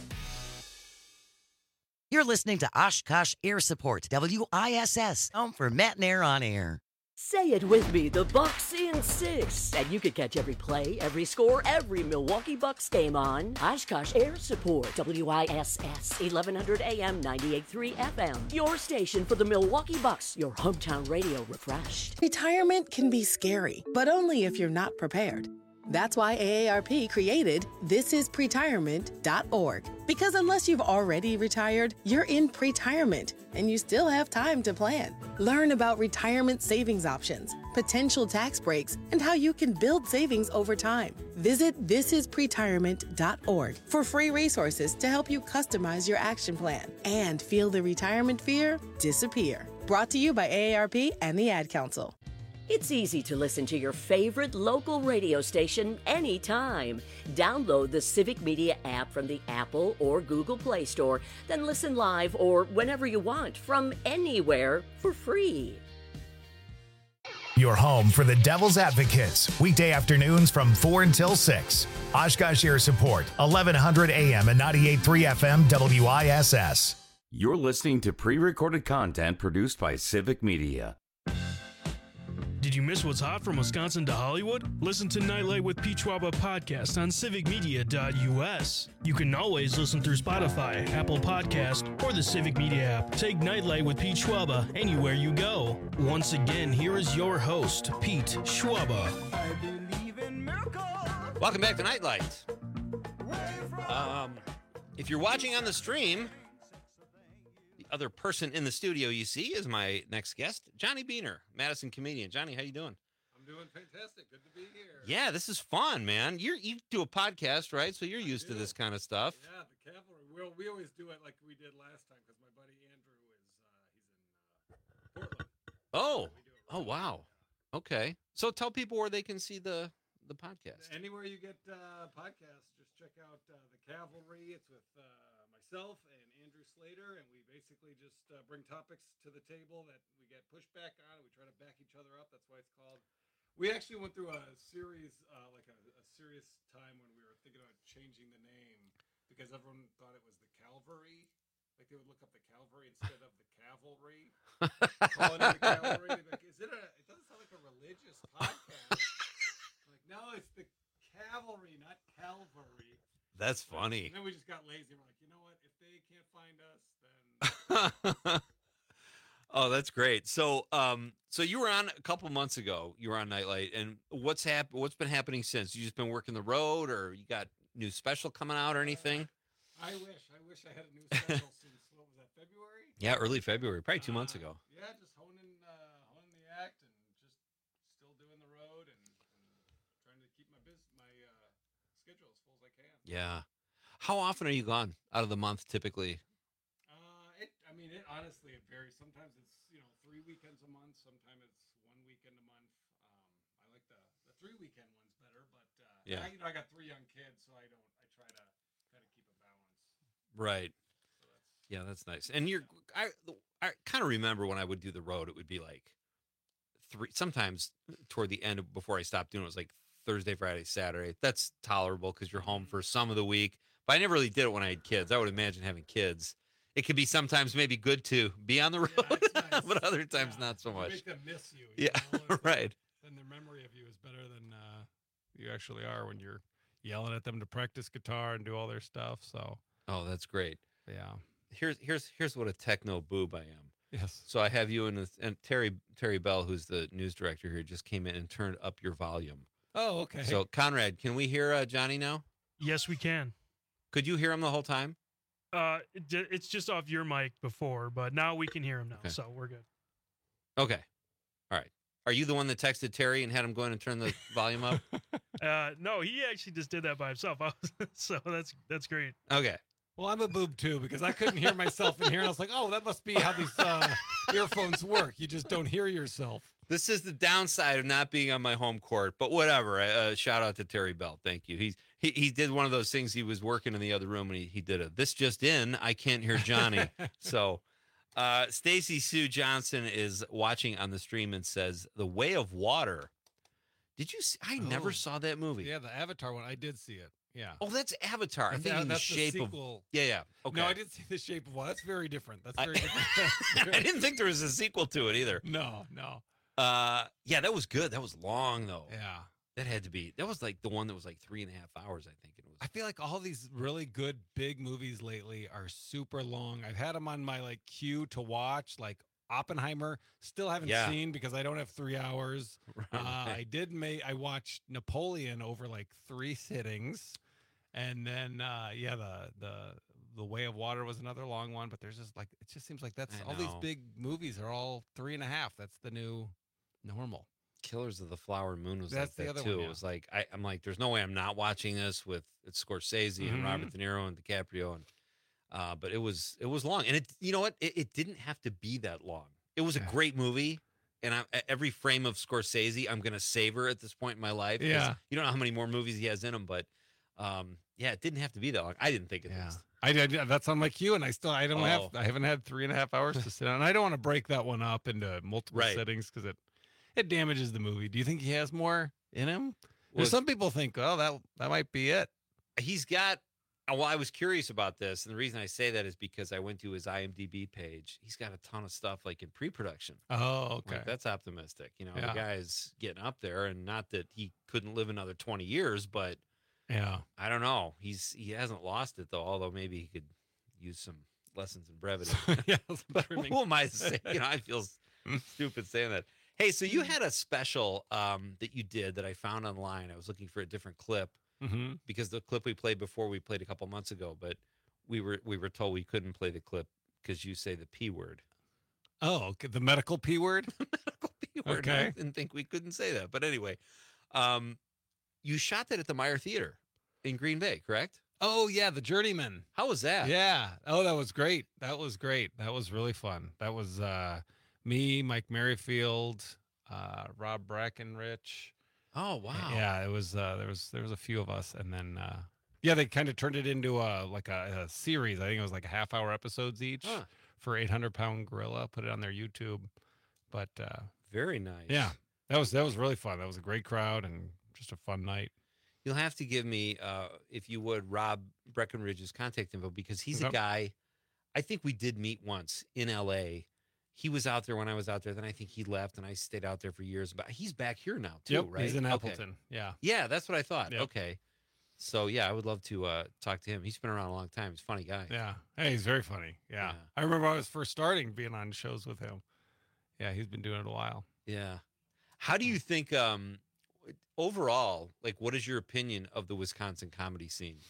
You're listening to Oshkosh Air Support, WISS, home for Matt and Air on Air. Say it with me, the Bucks in 6. And you can catch every play, every score, every Milwaukee Bucks game on Oshkosh Air Support, WISS, 1100 AM, 98.3 FM. Your station for the Milwaukee Bucks, your hometown radio refreshed. Retirement can be scary, but only if you're not prepared. That's why AARP created thisispretirement.org. Because unless you've already retired, you're in pretirement, and you still have time to plan. Learn about retirement savings options, potential tax breaks, and how you can build savings over time. Visit thisispretirement.org for free resources to help you customize your action plan and feel the retirement fear disappear. Brought to you by AARP and the Ad Council. It's easy to listen to your favorite local radio station anytime. Download the Civic Media app from the Apple or Google Play Store, then listen live or whenever you want from anywhere for free. Your home for the Devil's Advocates, weekday afternoons from 4 until 6. Oshkosh Air Support, 1100 AM and 98.3 FM WISS. You're listening to pre-recorded content produced by Civic Media. Did you miss what's hot from Wisconsin to Hollywood? Listen to Nightlight with Pete Schwaba podcast on civicmedia.us. You can always listen through Spotify, Apple Podcast, or the Civic Media app. Take Nightlight with Pete Schwaba anywhere you go. Once again, here is your host, Pete Schwaba. Welcome back to Nightlight. If you're watching on the stream, the other person in the studio you see is my next guest, Johnny Beaner, Madison comedian. Johnny, how you doing? I'm doing fantastic. Good to be here. Yeah, this is fun, man. You do a podcast, right? So you're used to this kind of stuff. Yeah, the cavalry. Well, we always do it like we did last time because my buddy Andrew is he's in Portland. Oh, wow. Okay. So tell people where they can see the podcast. Anywhere you get podcasts, just check out the Cavalry. It's with myself and Andrew Slater, and we basically just bring topics to the table that we get pushback on. We try to back each other up. That's why it's called. We actually went through a series, like a serious time when we were thinking about changing the name because everyone thought it was the Calvary. Like they would look up the Calvary instead of the Cavalry. Calling it the Cavalry. Like, it doesn't sound like a religious podcast. Like, no, it's the Cavalry, not Calvary. That's funny. And then we just got lazy. We're like, you know what? If they can't find us, then. Oh, that's great. So, so you were on a couple months ago. You were on Nightlight, and what's been happening since? You just been working the road, or you got new special coming out, or anything? I wish I had a new special since what was that, February? Yeah, early February, probably 2 months ago. Yeah, just honing the act and just still doing the road and trying to keep my schedule as full as I can. Yeah. How often are you gone out of the month typically? It honestly it varies. Sometimes it's 3 weekends a month. Sometimes it's 1 weekend a month. I like the 3 weekend ones better, but yeah, I got 3 young kids, so I try to kind of keep a balance. Right. So that's nice. And I kind of remember when I would do the road, it would be like sometimes toward the end before I stopped doing it, was like Thursday, Friday, Saturday. That's tolerable because you're home for some of the week. But I never really did it when I had kids. I would imagine having kids, it could be sometimes maybe good to be on the road, nice. But other times not so much. Make them miss you. Right. Then their memory of you is better than you actually are when you're yelling at them to practice guitar and do all their stuff. So. Oh, that's great. Yeah. Here's what a techno boob I am. Yes. So I have you and Terry Bell, who's the news director here, just came in and turned up your volume. Oh, okay. So Conrad, can we hear Johnny now? Yes, we can. Could you hear him the whole time? It's just off your mic before, but now we can hear him now, okay. So we're good. Okay. All right. Are you the one that texted Terry and had him go in and turn the volume up? No, he actually just did that by himself. So that's great. Okay. Well, I'm a boob too because I couldn't hear myself in here. And I was like, oh, that must be how these earphones work. You just don't hear yourself. This is the downside of not being on my home court, but whatever. Shout out to Terry Bell. Thank you. He did one of those things. He was working in the other room and he did it. This just in, I can't hear Johnny. So Stacy Sue Johnson is watching on the stream and says, The Way of Water. Did you see? I never saw that movie. Yeah, the Avatar one. I did see it. Yeah. Oh, that's Avatar. I'm thinking The Shape of Water. Yeah. Okay. No, I didn't see The Shape of Water. That's very different. That's very different. I didn't think there was a sequel to it either. No. Yeah, that was good. That was long though. Yeah. That had to be. That was like the one that was like 3.5 hours, I think it was. I feel like all these really good big movies lately are super long. I've had them on my like queue to watch, like Oppenheimer. Still haven't seen because I don't have 3 hours. Right. I watched Napoleon over like 3 sittings, and then the Way of Water was another long one. But there's just like it just seems like that's all these big movies are all 3.5. That's the new normal. Killers of the Flower Moon was That's like the that other too. one, yeah. It was like I'm like, there's no way I'm not watching this with Scorsese and Robert De Niro and DiCaprio and but it was long, and it you know what it didn't have to be that long. It was a great movie, and every frame of Scorsese I'm gonna savor at this point in my life. Yeah, you don't know how many more movies he has in him, but it didn't have to be that long. I didn't think it was. I did. That's on my queue, and I haven't had 3.5 hours to sit down. I don't want to break that one up into multiple settings because it damages the movie. Do you think he has more in him? Well, some people think, oh, that might be it. He's got Well, I was curious about this, and the reason I say that is because I went to his IMDb page. He's got a ton of stuff like in pre-production. Oh, okay. Like, that's optimistic. You know, Yeah. the guy's getting up there, and not that he couldn't live another 20 years, but Yeah. I don't know. He hasn't lost it though. Although maybe he could use some lessons in brevity. Yeah, But who am I to say? You know, I feel stupid saying that. Hey, so you had a special that you did that I found online. I was looking for a different clip. Mm-hmm. Because the clip we played before we played a couple months ago, but we were told we couldn't play the clip because you say the P word. Oh, okay. The medical P word? P word. Okay. I didn't think we couldn't say that. But anyway, you shot that at the Meyer Theater in Green Bay, correct? Oh, yeah, the Journeyman. How was that? Yeah. Oh, that was great. That was great. That was really fun. That was me, Mike Merrifield, Rob Brackenrich. Oh, wow. Yeah, it was there was a few of us, and then yeah, they kind of turned it into a series. I think it was like a half-hour episodes each for 800-Pound Gorilla. Put it on their YouTube. But very nice. Yeah, that was really fun. That was a great crowd and just a fun night. You'll have to give me, if you would, Rob Breckenridge's contact info, because he's a Yep. guy I think we did meet once in L.A. He was out there when I was out there. Then I think he left, and I stayed out there for years. But he's back here now, too, Yep, right? he's in Okay. Appleton. Yeah. Yeah, that's what I thought. Yep. Okay. So, yeah, I would love to talk to him. He's been around a long time. He's a funny guy. Yeah. Hey, he's very funny. Yeah. I remember I was first starting being on shows with him. Yeah, he's been doing it a while. Yeah. How do you think, overall, like, what is your opinion of the Wisconsin comedy scene?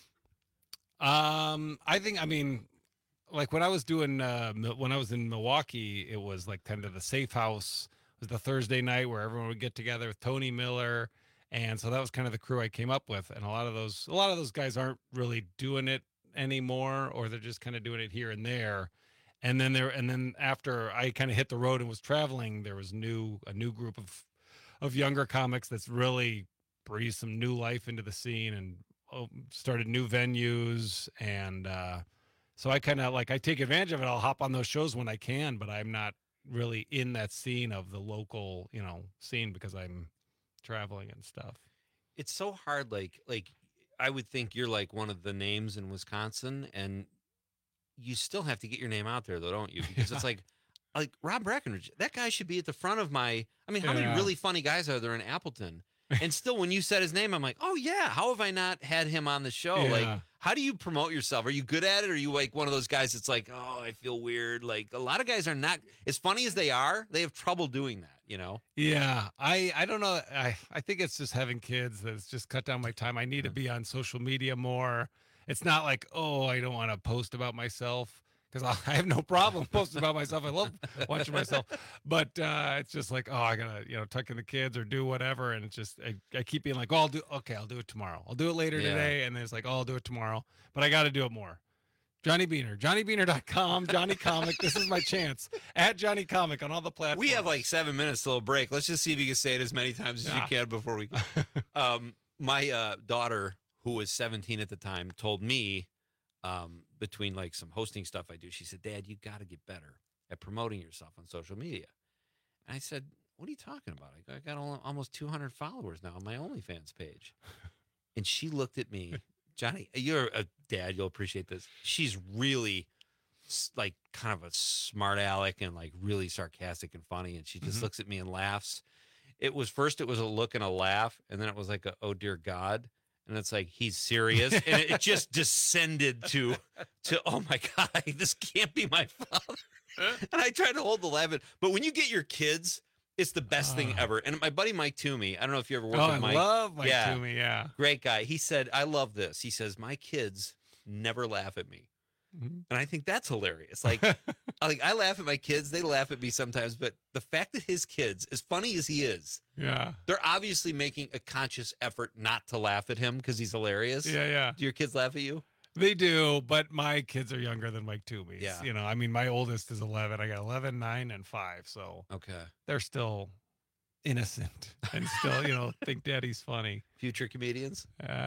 I mean, like when I was doing when I was in Milwaukee, it was like kind of the safe house. It was the Thursday night where everyone would get together with Tony Miller, and so that was kind of the crew I came up with. And a lot of those guys aren't really doing it anymore, or they're just kind of doing it here and there. And then after I kind of hit the road and was traveling, there was a new group of younger comics that's really breathed some new life into the scene and started new venues. And so I kind of like, I take advantage of it. I'll hop on those shows when I can, but I'm not really in that scene of the local, scene because I'm traveling and stuff. It's so hard. Like I would think you're like one of the names in Wisconsin, and you still have to get your name out there, though, don't you? Because it's like Rob Breckenridge, that guy should be at the front of my. I mean, how many really funny guys are there in Appleton? And still, when you said his name, I'm like, oh yeah, how have I not had him on the show? Yeah. Like, how do you promote yourself? Are you good at it? Or are you like one of those guys that's like, oh, I feel weird? Like a lot of guys are not as funny as they are. They have trouble doing that, Yeah, I don't know. I think it's just having kids that's just cut down my time. I need to be on social media more. It's not like, oh, I don't want to post about myself, because I have no problem posting about myself. I love watching myself, but it's just like, oh, I gotta, tuck in the kids or do whatever, and it's just I keep being like, oh, I'll do it tomorrow. I'll do it later today, and then it's like, oh, I'll do it tomorrow, but I got to do it more. Johnny Beaner, JohnnyBeaner.com, Johnny Comic. This is my chance at Johnny Comic on all the platforms. We have like 7 minutes till a break. Let's just see if you can say it as many times as you can before we. My daughter, who was 17 at the time, told me. Between like some hosting stuff I do, she said, Dad, you got to get better at promoting yourself on social media. And I said, what are you talking about? I got almost 200 followers now on my OnlyFans page. And she looked at me, Johnny, you're a dad, you'll appreciate this. She's really like kind of a smart aleck and like really sarcastic and funny. And she just looks at me and laughs. It was a look and a laugh. And then it was like, oh dear God. And it's like, he's serious. And it just descended to, oh my God, this can't be my father. And I tried to hold the laugh. But when you get your kids, it's the best thing ever. And my buddy Mike Toomey, I don't know if you ever worked with Mike. I love Mike Toomey, yeah. Great guy. He said, I love this. He says, my kids never laugh at me. And I think that's hilarious. Like I laugh at my kids. They laugh at me sometimes. But the fact that his kids, as funny as he is, they're obviously making a conscious effort not to laugh at him because he's hilarious. Yeah. Do your kids laugh at you? They do, but my kids are younger than Mike Toomey's. Yeah. I mean, my oldest is 11. I got 11, 9, and 5. So they're still innocent and still, think daddy's funny. Future comedians?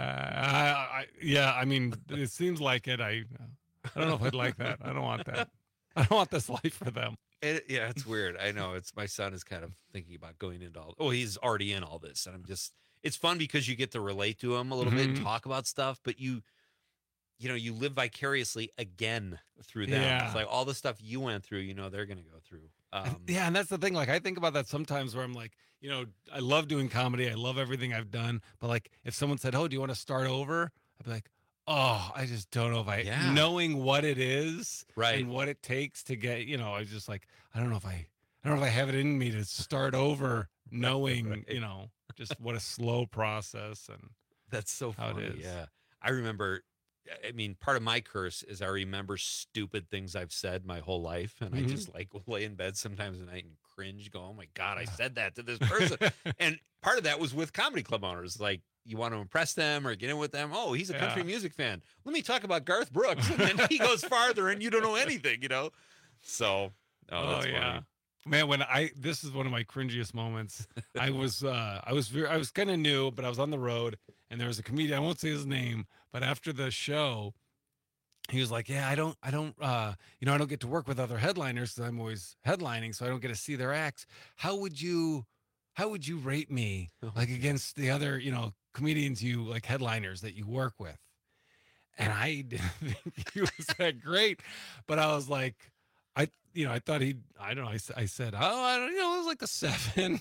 Yeah. I mean, it seems like it. I don't know if I'd like that. I don't want that. I don't want this life for them. It's weird. I know. My son is kind of thinking about going into all. Oh, he's already in all this, and it's fun because you get to relate to him a little bit and talk about stuff. But you you live vicariously again through them. Yeah. It's like all the stuff you went through, they're going to go through. Yeah, and that's the thing. Like, I think about that sometimes where I'm like, I love doing comedy. I love everything I've done. But like, if someone said, "Oh, do you want to start over?" I'd be like, "Oh, I just don't know if I." Knowing what it is, right, and what it takes to get, I was just like, I don't know if I have it in me to start over, knowing, Right. just what a slow process and that's so how funny. it is. Yeah, I remember. I mean, part of my curse is I remember stupid things I've said my whole life, and I just like will lay in bed sometimes at night and cringe, go, "Oh my God, I said that to this person." And part of that was with comedy club owners. Like, you want to impress them or get in with them. "Oh, he's a country music fan. Let me talk about Garth Brooks," and then he goes farther, and you don't know anything, So, that's funny. Man, this is one of my cringiest moments. I was kind of new, but I was on the road, and there was a comedian. I won't say his name, but after the show, he was like, "Yeah, I don't get to work with other headliners because I'm always headlining, so I don't get to see their acts. How would you rate me like against the other comedians you like headliners that you work with?" And I didn't think he was that great, but I was like, I thought I don't know. I said, "Oh, I don't know. It was like a 7."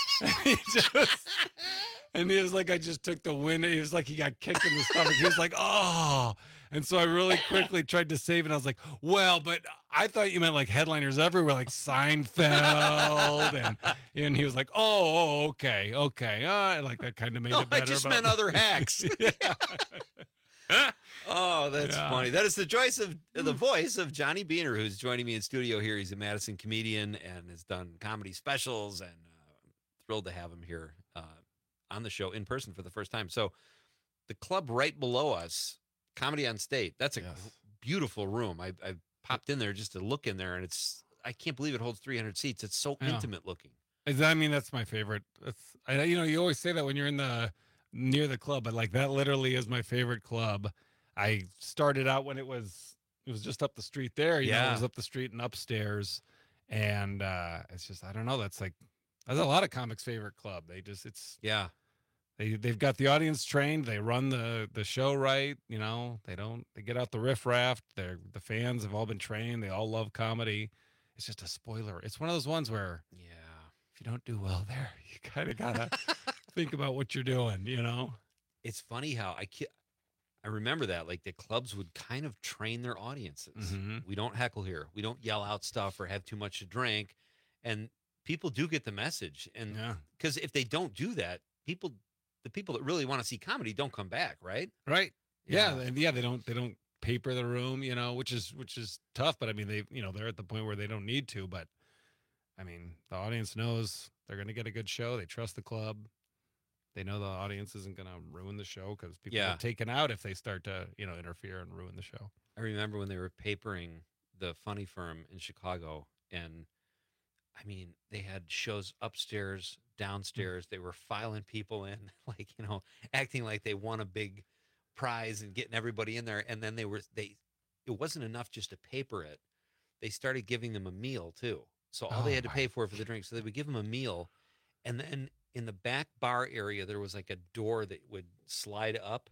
And he was like, I just took the win. He was like, he got kicked in the stomach. He was like, "Oh." And so I really quickly tried to save it. I was like, "Well, but I thought you meant like headliners everywhere, like Seinfeld." And he was like, "Oh, okay. Like that kind of made it better." I just meant other hacks. Oh, that's funny. That is the voice of Johnny Beaner, who's joining me in studio here. He's a Madison comedian and has done comedy specials, and thrilled to have him here on the show in person for the first time. So the club right below us, Comedy on State, that's a beautiful room. I popped in there just to look in there, and I can't believe it holds 300 seats. It's so intimate looking. I mean, that's my favorite. You always say that when you're near the club, but like that literally is my favorite club. I started out when it was just up the street there. It was up the street and upstairs, and it's just, I don't know. That's a lot of comics' favorite club. They've got the audience trained. They run the show right. They get out the riffraff. The fans have all been trained. They all love comedy. It's just a spoiler. It's one of those ones where, if you don't do well there, you kind of gotta think about what you're doing. It's funny how I remember that, like, the clubs would kind of train their audiences. Mm-hmm. We don't heckle here. We don't yell out stuff or have too much to drink. And people do get the message. And because if they don't do that, the people that really want to see comedy don't come back, right? Right. Yeah. They don't paper the room, which is tough. But I mean, they're at the point where they don't need to. But I mean, the audience knows they're going to get a good show. They trust the club. They know the audience isn't going to ruin the show because people get taken out if they start to, interfere and ruin the show. I remember when they were papering the Funny Firm in Chicago, and I mean, they had shows upstairs, downstairs. They were filing people in, like, acting like they won a big prize and getting everybody in there. And then it wasn't enough just to paper it. They started giving them a meal too. So all they had to pay for the drink. So they would give them a meal, and then in the back bar area, there was like a door that would slide up.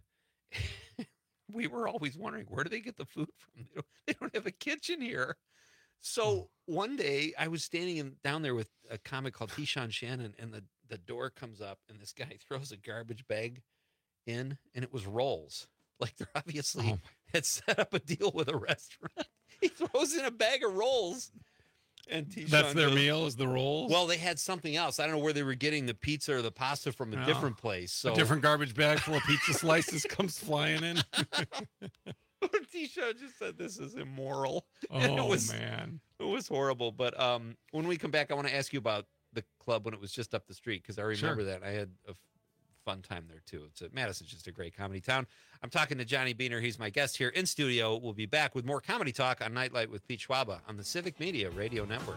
We were always wondering, where do they get the food from? They don't have a kitchen here. So one day I was standing down there with a comic called T-Shawn Shannon, and the door comes up, and this guy throws a garbage bag in, and it was rolls. Like, they're obviously had set up a deal with a restaurant. He throws in a bag of rolls. And T-Shawn That's their meal, is the rolls? Well, they had something else. I don't know where they were getting the pizza or the pasta from a different place. So a different garbage bag full of pizza slices comes flying in. T-Shawn just said, "This is immoral." Man. It was horrible. But when we come back, I want to ask you about the club when it was just up the street, because I remember that. I had a fun time there, too. Madison's just a great comedy town. I'm talking to Johnny Beaner. He's my guest here in studio. We'll be back with more comedy talk on Nightlight with Pete Schwaba on the Civic Media Radio Network.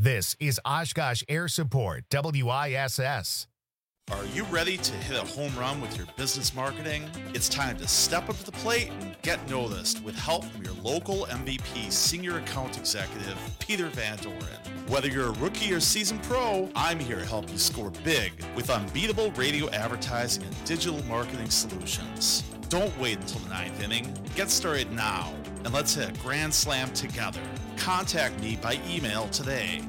This is Oshkosh Air Support, WISS. Are you ready to hit a home run with your business marketing? It's time to step up to the plate and get noticed with help from your local MVP Senior Account Executive, Peter Van Doren. Whether you're a rookie or seasoned pro, I'm here to help you score big with unbeatable radio advertising and digital marketing solutions. Don't wait until the ninth inning. Get started now, and let's hit a grand slam together. Contact me by email today,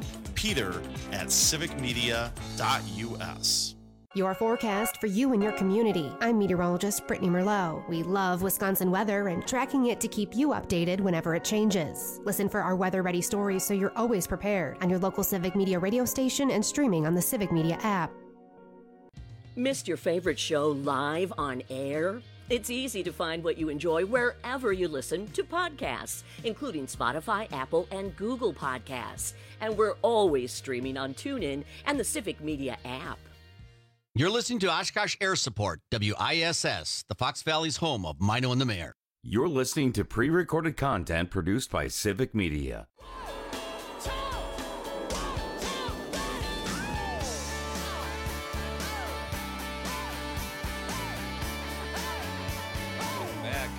peter@civicmedia.us. Your forecast for you and your community. I'm meteorologist Brittany Merlot. We love Wisconsin weather and tracking it to keep you updated whenever it changes. Listen for our weather-ready stories so you're always prepared on your local Civic Media radio station and streaming on the Civic Media app. Missed your favorite show live on air? It's easy to find what you enjoy wherever you listen to podcasts, including Spotify, Apple, and Google Podcasts. And we're always streaming on TuneIn and the Civic Media app. You're listening to Oshkosh Air Support, WISS, the Fox Valley's home of Mino and the Mayor. You're listening to pre-recorded content produced by Civic Media. Back.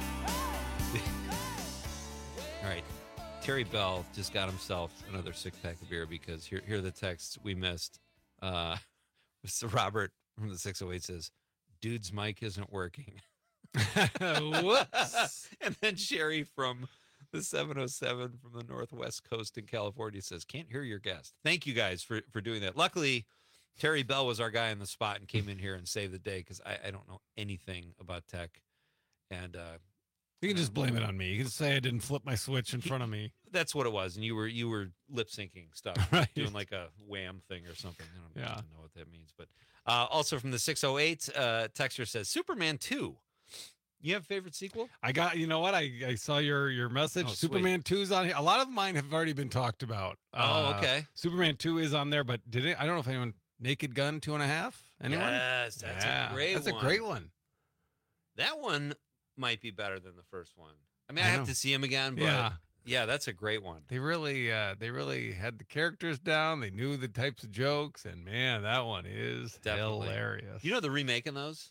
All right. Terry Bell just got himself another six-pack of beer because here are the texts we missed. Mr. Robert from the 608 says, dude's mic isn't working. Whoops. And then Sherry from the 707 from the Northwest Coast in California says, can't hear your guest. Thank you guys for doing that. Luckily, Terry Bell was our guy on the spot and came in here and saved the day because I don't know anything about tech. And you can just blame it on me. You can say I didn't flip my switch in front of me. That's what it was. And you were lip syncing stuff, right. Doing like a wham thing or something. I don't Yeah. know what that means. But also from the 608, texter says Superman 2. You have a favorite sequel? I got, you know what? I saw your message. Oh, Superman 2's on here. A lot of mine have already been talked about. Oh, okay. Superman 2 is on there, but I don't know if anyone, Naked Gun 2.5? Anyone? Yes, that's a great one. That's a great one. That one might be better than the first one. I mean, I have to see him again, but yeah, that's a great one. They really had the characters down. They knew the types of jokes, and man, that one is hilarious. You know the remake of those?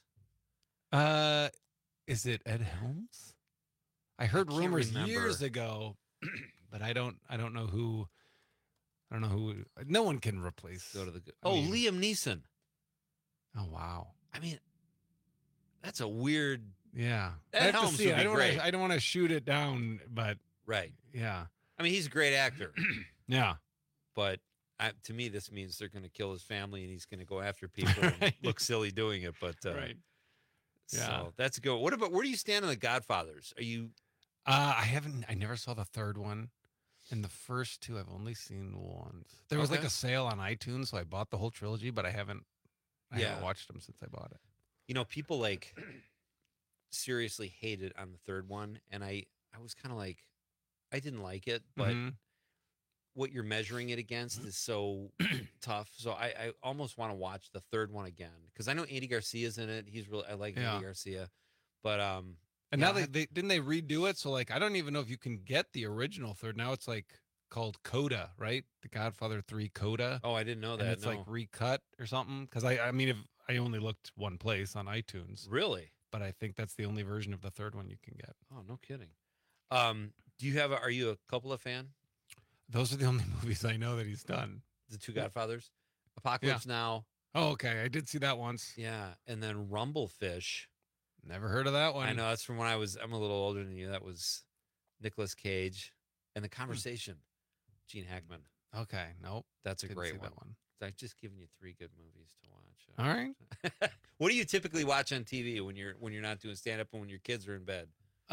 Is it Ed Helms? I heard rumors remember. years ago, but I don't know who. I don't know who. No one can replace. Go to the. Liam Neeson. Oh wow. I mean, that's a weird. Yeah. Ed Helms would be great. I don't want to shoot it down, but right. Yeah. I mean, he's a great actor. Yeah. But to me, this means they're going to kill his family, and he's going to go after people and look silly doing it. But right. Yeah. So that's a good. What about where do you stand on the Godfathers? Are you? I never saw the third one, and the first two I've only seen once. There was like a sale on iTunes, so I bought the whole trilogy, but I haven't watched them since I bought it. You know, people like seriously hated on the third one, and I was kind of like, I didn't like it, but what you're measuring it against is so tough. So I almost want to watch the third one again because I know Andy Garcia's in it. I like Andy Garcia, but and now they didn't they redo it? So like I don't even know if you can get the original third. Now it's like called Coda, right? The Godfather 3 Coda. Oh, I didn't know that. And it's like recut or something. Because I mean, if I only looked one place on iTunes, really, but I think that's the only version of the third one you can get. Oh, no kidding. Do you have? Are you a Coppola fan? Those are the only movies I know that he's done. The two Godfathers, Apocalypse Now. Oh, okay. I did see that once. Yeah, and then Rumblefish. Never heard of that one. I know that's from when I'm a little older than you. That was Nicolas Cage, and The Conversation, Gene Hackman. Okay, nope. That's a great one. That one. I've just given you 3 good movies to watch. All right. What do you typically watch on TV when you're not doing stand up and when your kids are in bed?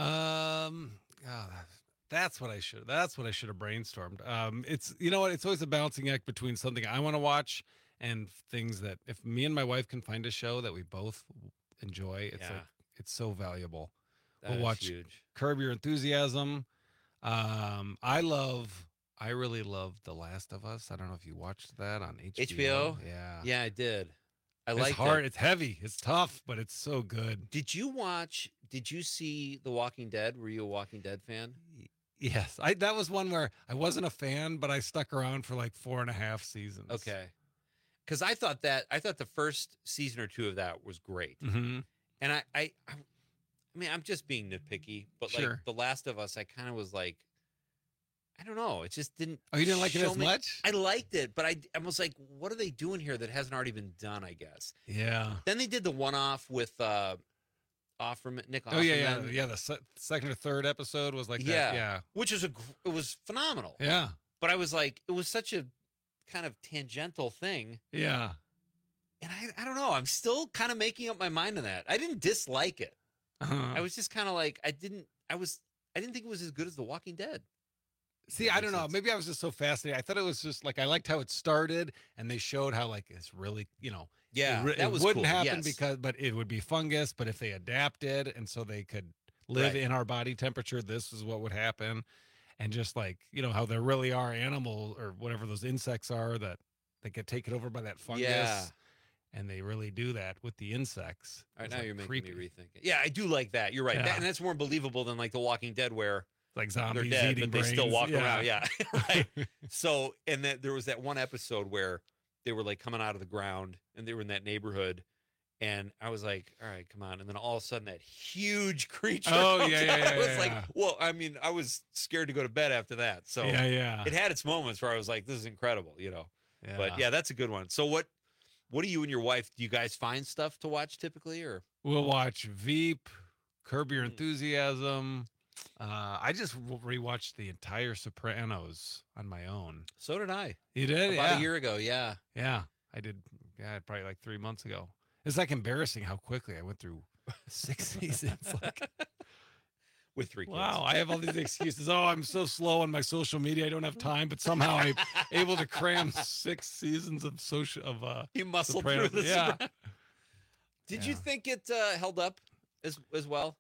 That's what I should have brainstormed. It's you know what, it's always a balancing act between something I want to watch and things that if me and my wife can find a show that we both enjoy, it's like it's so valuable. We'll watch huge. Curb Your Enthusiasm. I really love The Last of Us. I don't know if you watched that on HBO. Yeah, I did. It's hard. It's heavy. It's tough, but it's so good. Did you see The Walking Dead? Were you a Walking Dead fan? Yes, that was one where I wasn't a fan, but I stuck around for like 4.5 seasons. Okay. Because I thought the first season or two of that was great. Mm-hmm. And I mean, I'm just being nitpicky, but like Sure. The Last of Us, I kind of was like, I don't know. It just didn't. Oh, you didn't like it show as me- much? I liked it, but I was like, what are they doing here that hasn't already been done, I guess. Yeah. Then they did the one-off with Offerman, Nick Offerman. Oh, yeah. The second or third episode was like that. Yeah. Which is it was phenomenal. Yeah. But I was like, it was such a kind of tangential thing. Yeah. And I don't know. I'm still kind of making up my mind on that. I didn't dislike it. Uh-huh. I was just kind of like, I didn't think it was as good as The Walking Dead. See, I don't know. Maybe I was just so fascinated. I thought it was just like I liked how it started, and they showed how like it's really, Yeah, it was wouldn't cool, happen yes. but it would be fungus. But if they adapted, and so they could live Right. in our body temperature, this is what would happen. And just like how there really are animals or whatever those insects are that they get taken over by that fungus. Yeah. And they really do that with the insects. All right, It's, now like, you're making creepy. me rethink it. Yeah, I do like that. You're right. Yeah. And that's more believable than like The Walking Dead, where Like they're zombies dead, eating but they still brains. walk Yeah. around. Yeah, right. So, and then there was that one episode where they were like coming out of the ground, and they were in that neighborhood, and I was like, "All right, come on!" And then all of a sudden, that huge creature. Oh, comes yeah, out. yeah, yeah, I was yeah, like, yeah. "Well," I mean, I was scared to go to bed after that. So, Yeah. it had its moments where I was like, "This is incredible," But Yeah. yeah, that's a good one. So, what do you and your wife? Do you guys find stuff to watch typically, or? We'll watch Veep, Curb Hmm. Your Enthusiasm. I just rewatched the entire Sopranos on my own. So did I. You did? About a year ago, yeah. Yeah, I did. Yeah, probably like 3 months ago. It's like embarrassing how quickly I went through 6 seasons. Like, with 3 kids. wow, I have all these excuses. Oh, I'm so slow on my social media. I don't have time. But somehow I'm able to cram 6 seasons of You muscled Sopranos. through this. Yeah. Did you think it held up as well?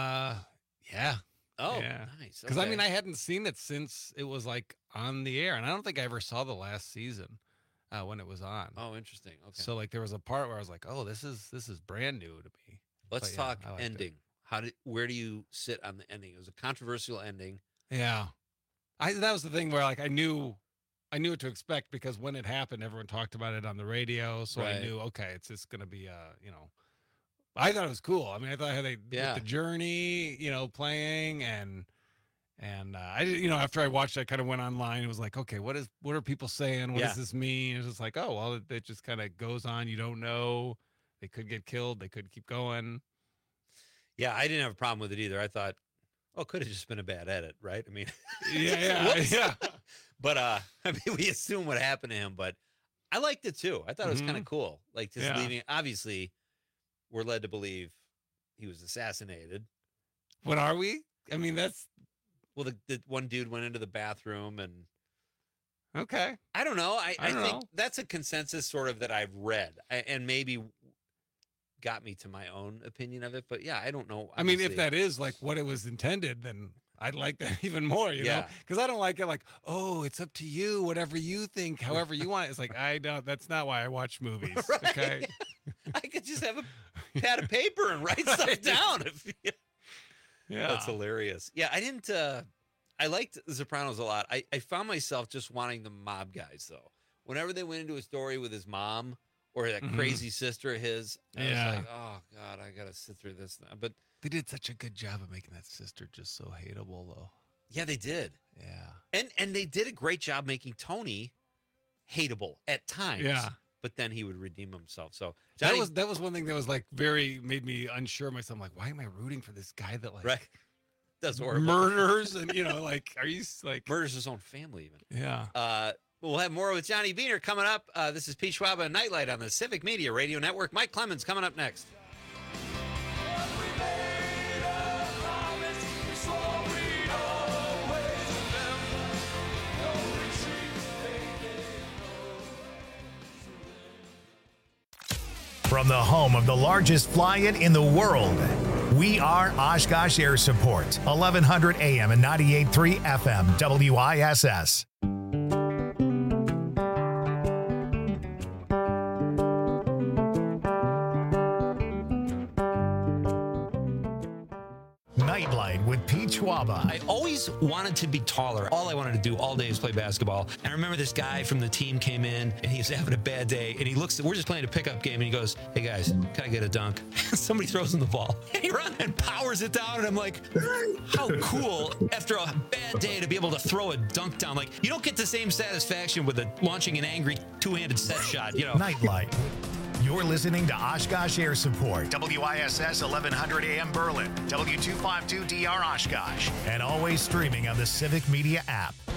Yeah. Oh, yeah. nice. Because I Okay. mean, I hadn't seen it since it was like on the air, and I don't think I ever saw the last season when it was on. Oh, interesting. Okay. So like there was a part where I was like, oh, this is brand new to me. Let's But, yeah, talk I liked it. ending. Where do you sit on the ending? It was a controversial ending. Yeah, that was the thing where like I knew what to expect because when it happened, everyone talked about it on the radio, so I Right. knew okay, it's just gonna be I thought it was cool. I mean, I thought how they Yeah. with the journey, playing and I did, after I watched it, I kind of went online. It was like, okay, what are people saying? What Yeah. does this mean? It's just like, oh, well, it just kind of goes on. You don't know. They could get killed. They could keep going. Yeah, I didn't have a problem with it either. I thought, oh, it could have just been a bad edit, right? I mean, Yeah, whoops. yeah. But I mean, we assume what happened to him, but I liked it too. I thought it was kind of Mhm. cool. Like just Yeah. leaving. Obviously, we're led to believe he was assassinated. What are we? I mean, that's Well, the one dude went into the bathroom and okay. I don't know. I don't think know. that's a consensus sort of that I've read and maybe got me to my own opinion of it. But yeah, I don't know. I mean, if Obviously- that is like what it was intended, then I'd like that even more, you know? Yeah. Because I don't like it like, oh, it's up to you, whatever you think, however you want. It's like, I don't, that's not why I watch movies. Right. Okay. I could just have a pad of paper and write stuff down. Yeah. That's hilarious. Yeah, I didn't. I liked The Sopranos a lot. I found myself just wanting the mob guys though. Whenever they went into a story with his mom or that Mhm. crazy sister of his, I Yeah. was like, oh god, I gotta sit through this now. But They did such a good job of making that sister just so hateable, though. yeah, they did. Yeah. And they did a great job making Tony hateable at times. Yeah. But then he would redeem himself. So That was one thing that was like made me unsure of myself. I'm like, why am I rooting for this guy that like right. That's horrible. murders and like, are you like Murders his own family even. Yeah. We'll have more with Johnny Beaner coming up. This is Pete Schwab and Nightlight on the Civic Media Radio Network. Mike Clemens coming up next. From the home of the largest fly-in in the world, we are Oshkosh Air Support, 1100 AM and 98.3 FM, WISS. Nightlight with Pete Schwaba. I always wanted to be taller. All I wanted to do all day is play basketball. And I remember this guy from the team came in and he was having a bad day. And he looks, we're just playing a pickup game. And he goes, hey guys, can I get a dunk? Somebody throws him the ball. And he runs and powers it down. And I'm like, how cool after a bad day to be able to throw a dunk down. Like, you don't get the same satisfaction with launching an angry two-handed set shot, you know. Nightlight. You're listening to Oshkosh Air Support, WISS 1100 AM Berlin, W252DR Oshkosh, and always streaming on the Civic Media app.